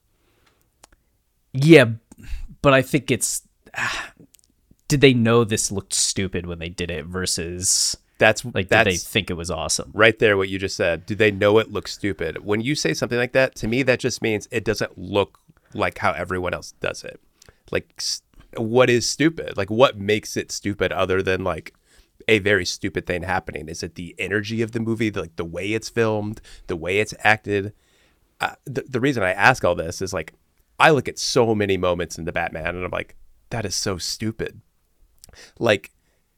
Yeah, but I think it's did they know this looked stupid when they did it versus that's like that's, did they think it was awesome? Right there, what you just said. Do they know it looks stupid? When you say something like that, to me that just means it doesn't look like how everyone else does it. Like what is stupid? Like what makes it stupid other than like a very stupid thing happening? Is it the energy of the movie, the, like the way it's filmed, the way it's acted? Uh, the, the reason I ask all this is like, I look at so many moments in the Batman and I'm like, that is so stupid. Like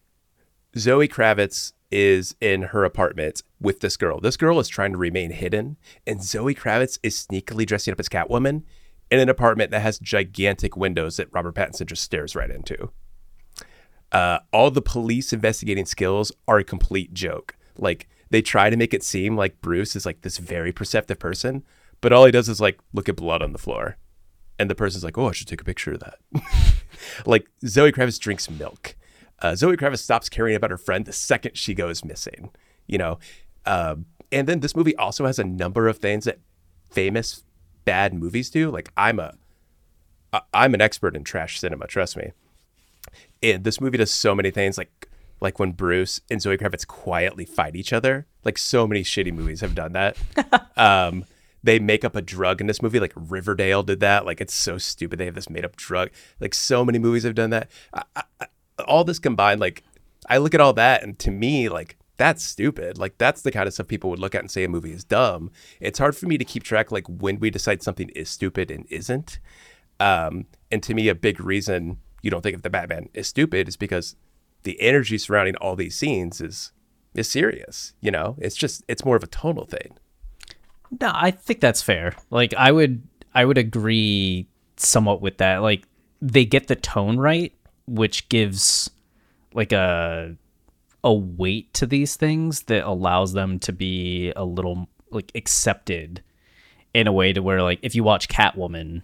Zoe Kravitz is in her apartment with this girl. This girl is trying to remain hidden, and Zoe Kravitz is sneakily dressing up as Catwoman in an apartment that has gigantic windows that Robert Pattinson just stares right into. Uh, all the police investigating skills are a complete joke. Like they try to make it seem like Bruce is like this very perceptive person, but all he does is like look at blood on the floor. And the person's like, oh, I should take a picture of that. Like Zoe Kravitz drinks milk. Uh, Zoe Kravitz stops caring about her friend the second she goes missing, you know? Um, and then this movie also has a number of things that famous bad movies do. Like I'm a, I'm an expert in trash cinema, trust me. And this movie does so many things, like like when Bruce and Zoe Kravitz quietly fight each other. Like so many shitty movies have done that. um, they make up a drug in this movie, like Riverdale did that. Like it's so stupid. They have this made up drug. Like so many movies have done that. I, I, all this combined, like I look at all that, and to me, like that's stupid. Like that's the kind of stuff people would look at and say a movie is dumb. It's hard for me to keep track, like when we decide something is stupid and isn't. Um, and to me, a big reason you don't think of the Batman is stupid is because the energy surrounding all these scenes is is serious. You know, it's just it's more of a tonal thing. No, I think that's fair. Like I would I would agree somewhat with that. Like they get the tone right, which gives like a a weight to these things that allows them to be a little like accepted in a way to where like if you watch Catwoman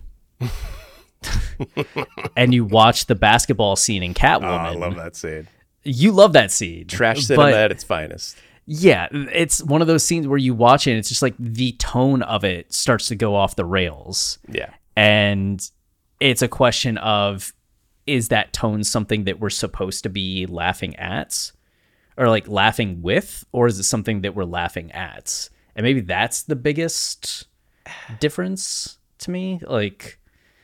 and you watch the basketball scene in Catwoman. Oh, I love that scene. You love that scene. Trash cinema at its finest. Yeah, it's one of those scenes where you watch it and it's just like the tone of it starts to go off the rails. Yeah. And it's a question of, is that tone something that we're supposed to be laughing at or like laughing with, or is it something that we're laughing at? And maybe that's the biggest difference to me. Like,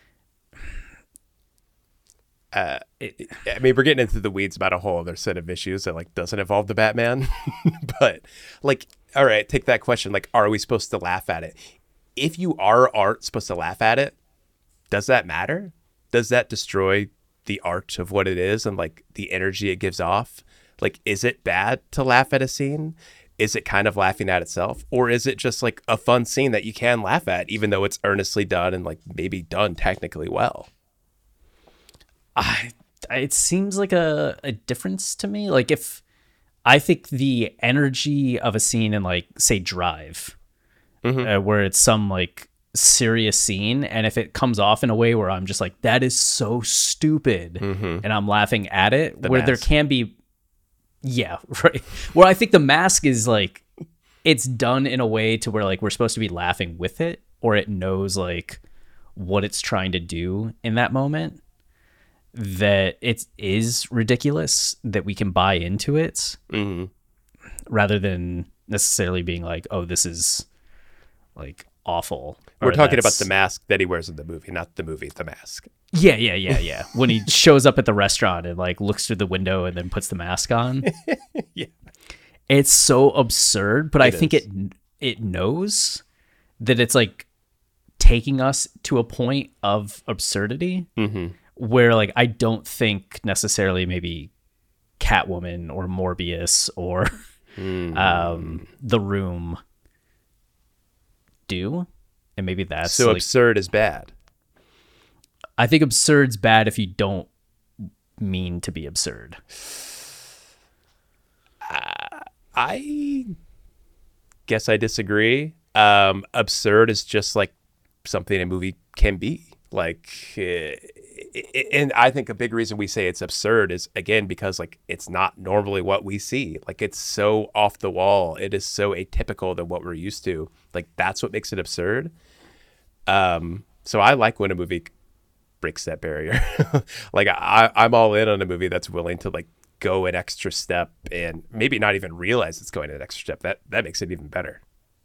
Uh, it, I mean, we're getting into the weeds about a whole other set of issues that like doesn't involve the Batman, but like, all right, take that question. Like, are we supposed to laugh at it? If you are aren't supposed to laugh at it, does that matter? does that destroy the art of what it is and like the energy it gives off? Like, is it bad to laugh at a scene? Is it kind of laughing at itself? Or is it just like a fun scene that you can laugh at, even though it's earnestly done and like maybe done technically well? I, it seems like a, a difference to me. Like if I think the energy of a scene in like, say, Drive, mm-hmm. uh, where it's some like serious scene, and if it comes off in a way where I'm just like, that is so stupid, mm-hmm. and I'm laughing at it, the where mask. There can be, yeah, right. Where I think The Mask is like, it's done in a way to where like we're supposed to be laughing with it, or it knows like what it's trying to do in that moment, that it is ridiculous, that we can buy into it, mm-hmm. rather than necessarily being like, oh, this is like awful. We're talking about the mask that he wears in the movie, not the movie The Mask. Yeah, yeah, yeah, yeah. When he shows up at the restaurant and like looks through the window and then puts the mask on. Yeah. It's so absurd, but it I think is. it it knows that it's like taking us to a point of absurdity, mm-hmm. where like I don't think necessarily maybe Catwoman or Morbius or mm. um, The Room do. And maybe that's so like, absurd is bad. I think absurd's bad if you don't mean to be absurd. Uh, I guess I disagree. Um, absurd is just like something a movie can be. Like, uh, and I think a big reason we say it's absurd is, again, because like it's not normally what we see. Like, it's so off the wall. It is so atypical than what we're used to. Like, that's what makes it absurd. Um, so I like when a movie breaks that barrier. Like I, I'm all in on a movie that's willing to like go an extra step and maybe not even realize it's going an extra step. That that makes it even better.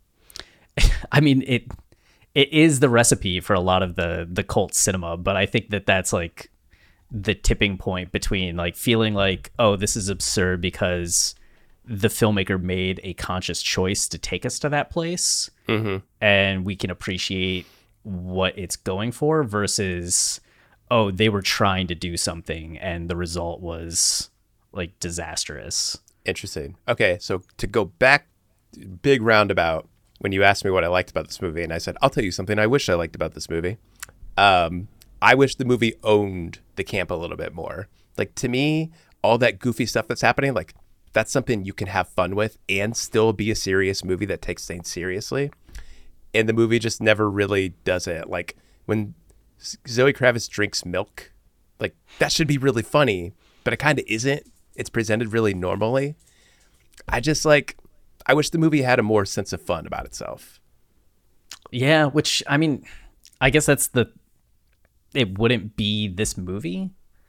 I mean, it it is the recipe for a lot of the the cult cinema, but I think that that's like the tipping point between like feeling like, oh, this is absurd because the filmmaker made a conscious choice to take us to that place, mm-hmm. and we can appreciate what it's going for, versus, oh, they were trying to do something and the result was like disastrous. Interesting. Okay, so to go back, big roundabout, when you asked me what I liked about this movie, and I said, I'll tell you something I wish I liked about this movie. Um, I wish the movie owned the camp a little bit more. Like, to me, all that goofy stuff that's happening, like, that's something you can have fun with and still be a serious movie that takes things seriously. And the movie just never really does it. Like, when Zoe Kravitz drinks milk, like, that should be really funny, but it kind of isn't. It's presented really normally. I just, like, I wish the movie had a more sense of fun about itself. Yeah, which, I mean, I guess that's the, it wouldn't be this movie.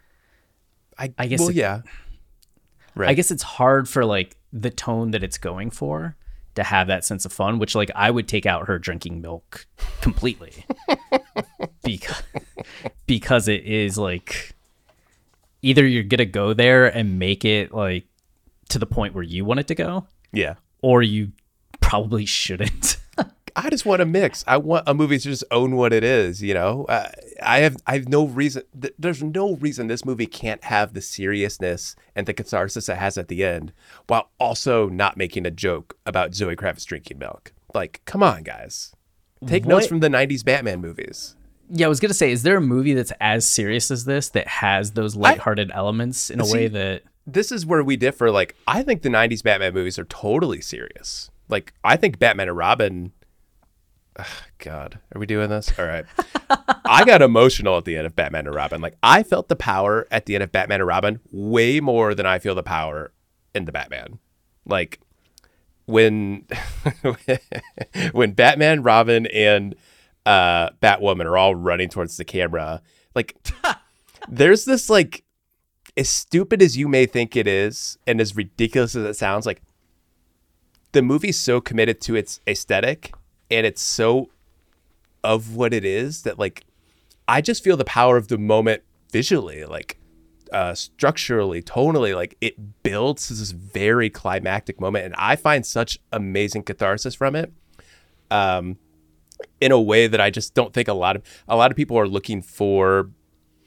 I, I guess. Well, it, yeah. Right. I guess it's hard for, like, the tone that it's going for to have that sense of fun, which, like, I would take out her drinking milk completely. because, because it is, like, either you're going to go there and make it, like, to the point where you want it to go. Yeah. Or you probably shouldn't. I just want a mix. I want a movie to just own what it is, you know? Uh, I have I have no reason. Th- there's no reason this movie can't have the seriousness and the catharsis it has at the end while also not making a joke about Zoe Kravitz drinking milk. Like, come on, guys. Take what? Notes from the nineties Batman movies. Yeah, I was going to say, is there a movie that's as serious as this that has those lighthearted I, elements in a see, way that... This is where we differ. Like, I think the nineties Batman movies are totally serious. Like, I think Batman and Robin... God, are we doing this? All right. I got emotional at the end of Batman and Robin. Like, I felt the power at the end of Batman and Robin way more than I feel the power in the Batman. Like, when when Batman, Robin, and uh, Batwoman are all running towards the camera, like, there's this, like, as stupid as you may think it is, and as ridiculous as it sounds, like, the movie's so committed to its aesthetic, and it's so of what it is that, like, I just feel the power of the moment visually, like, uh, structurally, tonally, like, it builds to this very climactic moment. And I find such amazing catharsis from it, um, in a way that I just don't think a lot of, a lot of people are looking for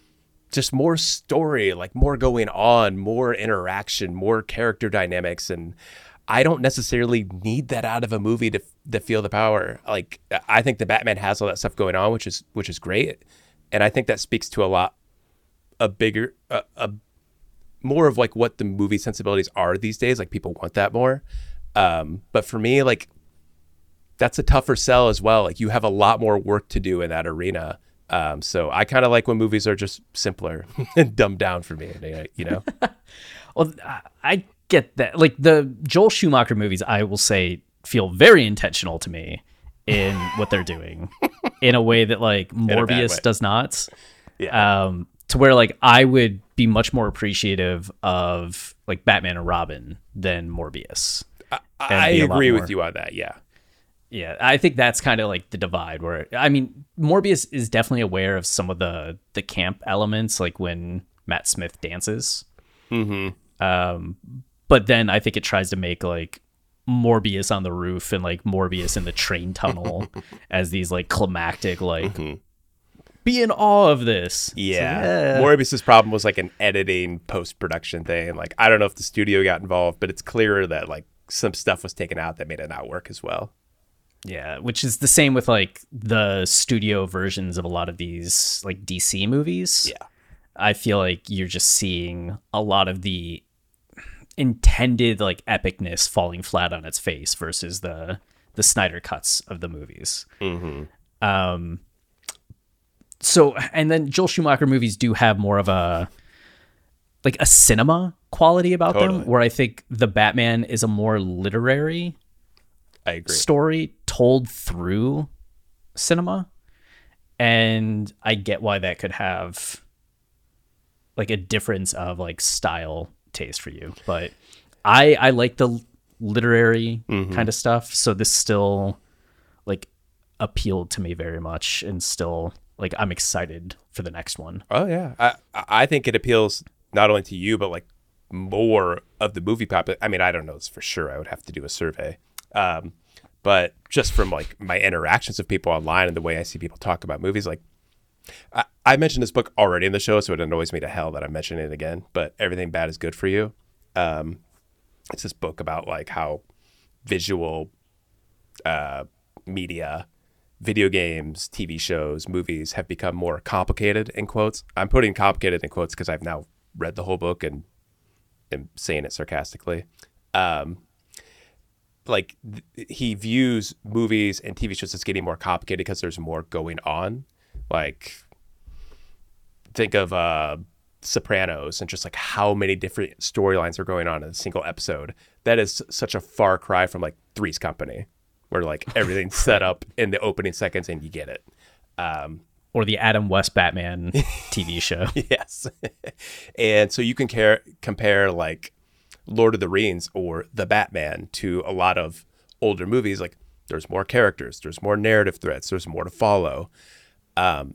just more story, like more going on, more interaction, more character dynamics. And I don't necessarily need that out of a movie to to feel the power. Like, I think the Batman has all that stuff going on, which is which is great. And I think that speaks to a lot, a bigger, a, a more of like what the movie sensibilities are these days. Like, people want that more. Um, but for me, like, that's a tougher sell as well. Like, you have a lot more work to do in that arena. Um, so I kind of like when movies are just simpler and dumbed down for me, you know? Well, I get that. Like, the Joel Schumacher movies, I will say, feel very intentional to me in what they're doing in a way that, like, Morbius does not. Yeah. Um, to where, like, I would be much more appreciative of, like, Batman and Robin than Morbius. I, I agree with you on that. Yeah. Yeah, I think that's kind of like the divide where, I mean, Morbius is definitely aware of some of the the camp elements, like when Matt Smith dances. Mm-hmm. Um, but then I think it tries to make like Morbius on the roof and like Morbius in the train tunnel as these like climactic, like, mm-hmm. be in awe of this. Yeah. So, yeah. Morbius's problem was like an editing post-production thing. Like, I don't know if the studio got involved, but it's clearer that like some stuff was taken out that made it not work as well. Yeah, which is the same with like the studio versions of a lot of these like D C movies. Yeah. I feel like you're just seeing a lot of the intended like epicness falling flat on its face versus the the Snyder cuts of the movies. Mm-hmm. Um so and then Joel Schumacher movies do have more of a like a cinema quality about Totally. them, where I think the Batman is a more literary I agree. story told through cinema, and I get why that could have like a difference of like style taste for you, but I I like the literary mm-hmm. kind of stuff, so this still like appealed to me very much, and still like I'm excited for the next one. Oh yeah, I I think it appeals not only to you but like more of the movie pop. I mean, I don't know this for sure. I would have to do a survey. Um, but just from like my interactions with people online and the way I see people talk about movies, like I, I mentioned this book already in the show, so it annoys me to hell that I'm mentioning it again, but Everything Bad is Good for You. Um, it's this book about like how visual, uh, media, video games, T V shows, movies have become more complicated in quotes. I'm putting complicated in quotes because I've now read the whole book and am saying it sarcastically. Um, like th- he views movies and T V shows as getting more complicated because there's more going on. Like, think of uh, Sopranos and just like how many different storylines are going on in a single episode. That is such a far cry from like Three's Company, where like everything's set up in the opening seconds and you get it. Um, or the Adam West Batman T V show. Yes. And so you can care, compare like Lord of the Rings or The Batman to a lot of older movies. Like, there's more characters, there's more narrative threads, there's more to follow. Um,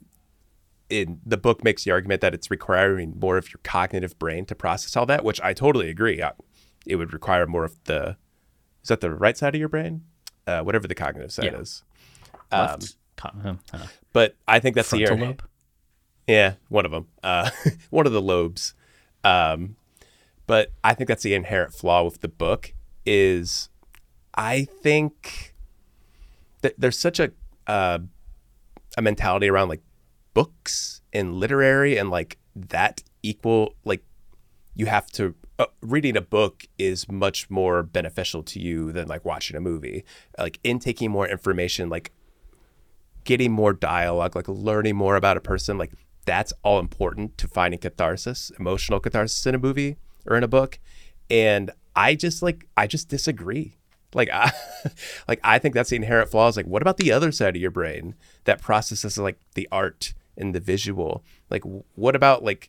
in the book makes the argument that it's requiring more of your cognitive brain to process all that, which I totally agree. I, it would require more of the, is that the right side of your brain? Uh, whatever the cognitive side Yeah. is. Left. Um, uh, but I think that's frontal the lobe. Yeah, one of them. Uh, one of the lobes. Um, but I think that's the inherent flaw with the book is I think that there's such a uh, a mentality around like books and literary and like that equal, like you have to, uh, reading a book is much more beneficial to you than like watching a movie. Like intaking more information, like getting more dialogue, like learning more about a person, like that's all important to finding catharsis, emotional catharsis in a movie or in a book. And I just like, I just disagree. Like, I, like I think that's the inherent flaw. Is like, what about the other side of your brain that processes like the art and the visual? Like, what about like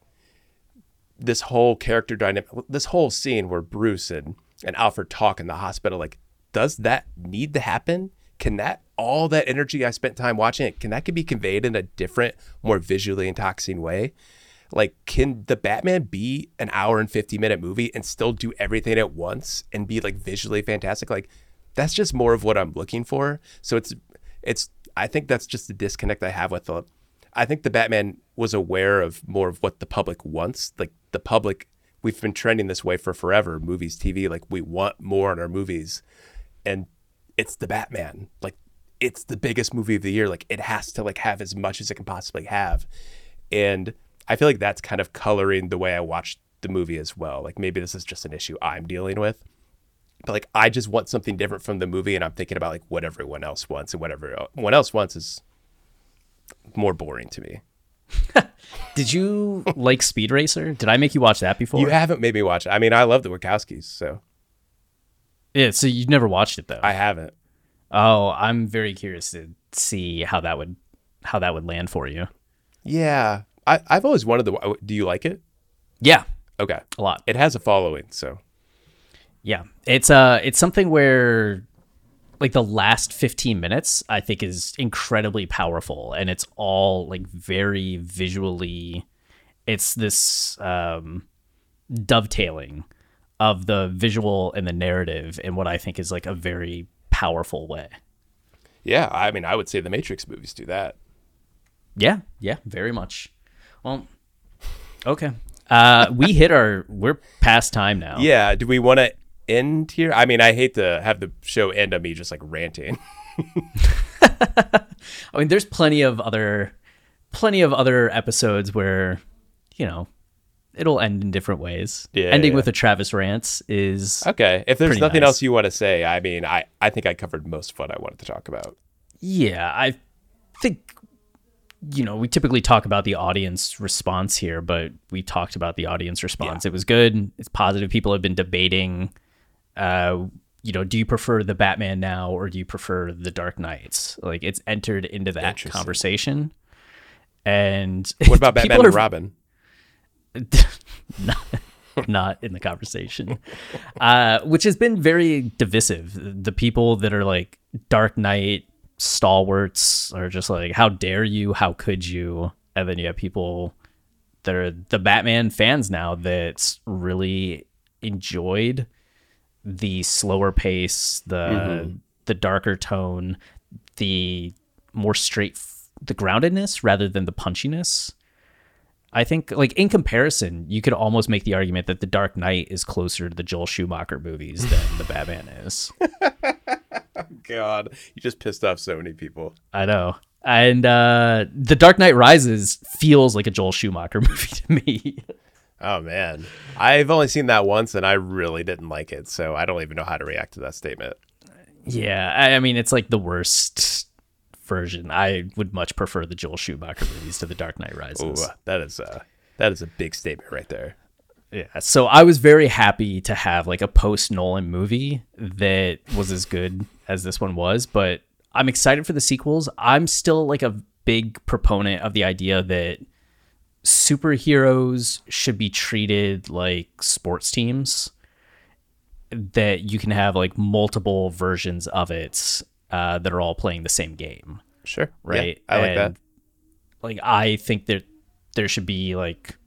this whole character dynamic, this whole scene where Bruce and, and Alfred talk in the hospital? Like, does that need to happen? Can that, all that energy I spent time watching it, can that can be conveyed in a different, more visually intoxicating way? Like, can the Batman be an hour and fifty minute movie and still do everything at once and be like visually fantastic? Like, that's just more of what I'm looking for. So it's, it's, I think that's just the disconnect I have with the, I think the Batman was aware of more of what the public wants. Like the public, we've been trending this way for forever. Movies, T V, like we want more in our movies, and it's the Batman. Like it's the biggest movie of the year. Like it has to like have as much as it can possibly have, and I feel like that's kind of coloring the way I watch the movie as well. Like maybe this is just an issue I'm dealing with, but like I just want something different from the movie, and I'm thinking about like what everyone else wants, and whatever everyone else wants is more boring to me. Did you like Speed Racer? Did I make you watch that before? You haven't made me watch it. I mean, I love the Wachowskis, so Yeah, so you've never watched it though. I haven't. Oh, I'm very curious to see how that would how that would land for you. Yeah, I, I've always wanted to. Do you like it? Yeah, Okay, a lot. it has a following, so Yeah, it's uh, it's something where, like the last fifteen minutes, I think is incredibly powerful, and it's all like very visually. It's this um, dovetailing of the visual and the narrative in what I think is like a very powerful way. yeah. I mean, I would say the Matrix movies do that. Yeah, yeah, very much. Well, okay. Uh, we hit our. We're past time now. Yeah. Do we want to end here? I mean, I hate to have the show end on me just like ranting. I mean, there's plenty of other, plenty of other episodes where, you know, it'll end in different ways. Yeah, Ending yeah. with a Travis rant is Okay. If there's Pretty nothing nice. else you want to say, I mean, I, I think I covered most of what I wanted to talk about. yeah. I think, you know, we typically talk about the audience response here, but we talked about the audience response. Yeah. It was good. It's positive. People have been debating. Uh, you know, do you prefer the Batman now or do you prefer the Dark Knights? Like, it's entered into that Interesting. conversation. And What about Batman people and are- Robin? not, not in the conversation, uh, which has been very divisive. The people that are like Dark Knight stalwarts are just like, how dare you? How could you? And then you have people that are the Batman fans now that really enjoyed the slower pace, the Mm-hmm. the darker tone, the more straight, the groundedness rather than the punchiness. I think, like, in comparison, you could almost make the argument that The Dark Knight is closer to the Joel Schumacher movies than the Batman is. God, you just pissed off so many people. I know. And uh, The Dark Knight Rises feels like a Joel Schumacher movie to me. Oh man, I've only seen that once, and I really didn't like it, so I don't even know how to react to that statement. Yeah, I, I mean, it's like the worst version. I would much prefer the Joel Schumacher movies to The Dark Knight Rises. Ooh, that is a that is a big statement right there. Yeah, so I was very happy to have like a post Nolan movie that was as good as this one was, but I'm excited for the sequels. I'm still like a big proponent of the idea that superheroes should be treated like sports teams, that you can have like multiple versions of it uh, that are all playing the same game. Sure, Right. Yeah, I like And, that. Like, I think that there should be like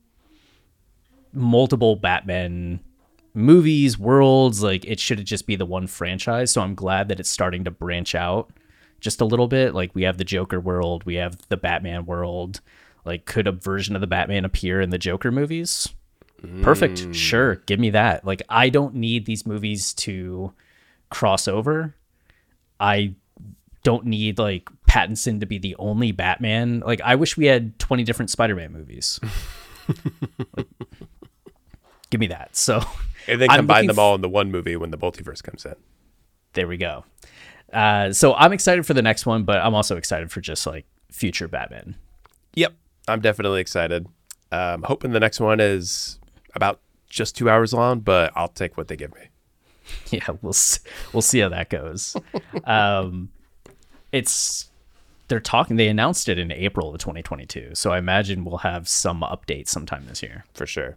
multiple Batman movies, worlds. Like, it should just be the one franchise. So I'm glad that it's starting to branch out just a little bit. Like, we have the Joker world, we have the Batman world. Like, could a version of the Batman appear in the Joker movies? Perfect. Sure. Give me that. Like, I don't need these movies to cross over. I don't need like Pattinson to be the only Batman. Like, I wish we had twenty different Spider-Man movies. Like, give me that. So And then I'm combine looking them f- all in the one movie when the multiverse comes in. there we go. Uh, so I'm excited for the next one, but I'm also excited for just like future Batman. Yep, I'm definitely excited. Um, hoping the next one is about just two hours long, but I'll take what they give me. Yeah, we'll s- we'll see how that goes. um, it's they're talking. They announced it in April of twenty twenty-two, so I imagine we'll have some updates sometime this year. For sure.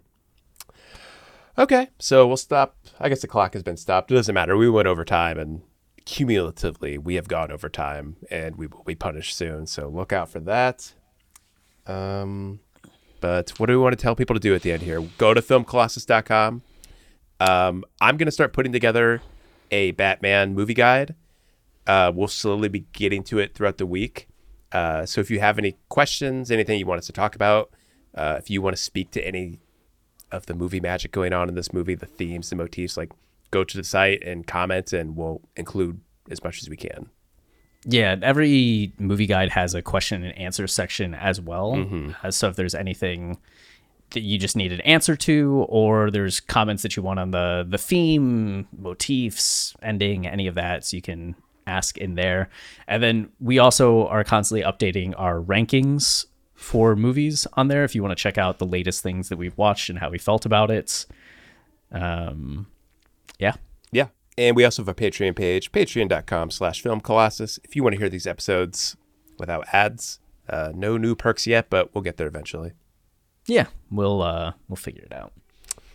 Okay, so we'll stop. I guess the clock has been stopped. It doesn't matter. We went over time, and cumulatively, we have gone over time, and we will be punished soon. So look out for that. Um, but what do we want to tell people to do at the end here? Go to film colossus dot com. Um, I'm going to start putting together a Batman movie guide. Uh, we'll slowly be getting to it throughout the week. Uh, so if you have any questions, anything you want us to talk about, uh, if you want to speak to any of the movie magic going on in this movie, the themes, the motifs, like go to the site and comment, and we'll include as much as we can. Yeah, every movie guide has a question and answer section as well. Mm-hmm. Uh, so if there's anything that you just need an answer to, or there's comments that you want on the the theme, motifs, ending, any of that, so you can ask in there. And then we also are constantly updating our rankings for movies on there if you want to check out the latest things that we've watched and how we felt about it. Um, yeah. Yeah. And we also have a Patreon page, patreon.com slash film colossus. If you want to hear these episodes without ads, uh, no new perks yet, but we'll get there eventually. Yeah, we'll uh, we'll figure it out.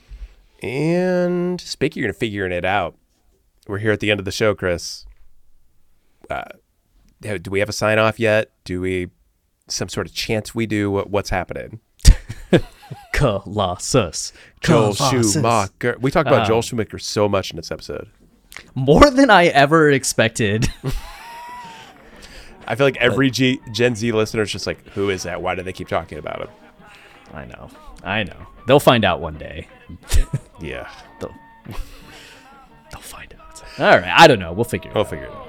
And speaking of figuring it out, we're here at the end of the show, Chris. Uh, do we have a sign off yet? Do we some sort of chant we do? What, what's happening? Colossus. Joel Colossus. Schumacher. We talked about Uh, Joel Schumacher so much in this episode. More than I ever expected. I feel like every G- Gen Z listener is just like, who is that? Why do they keep talking about him? I know. I know. They'll find out one day. Yeah. They'll, they'll find out. All right. I don't know. We'll figure it We'll out. figure it out.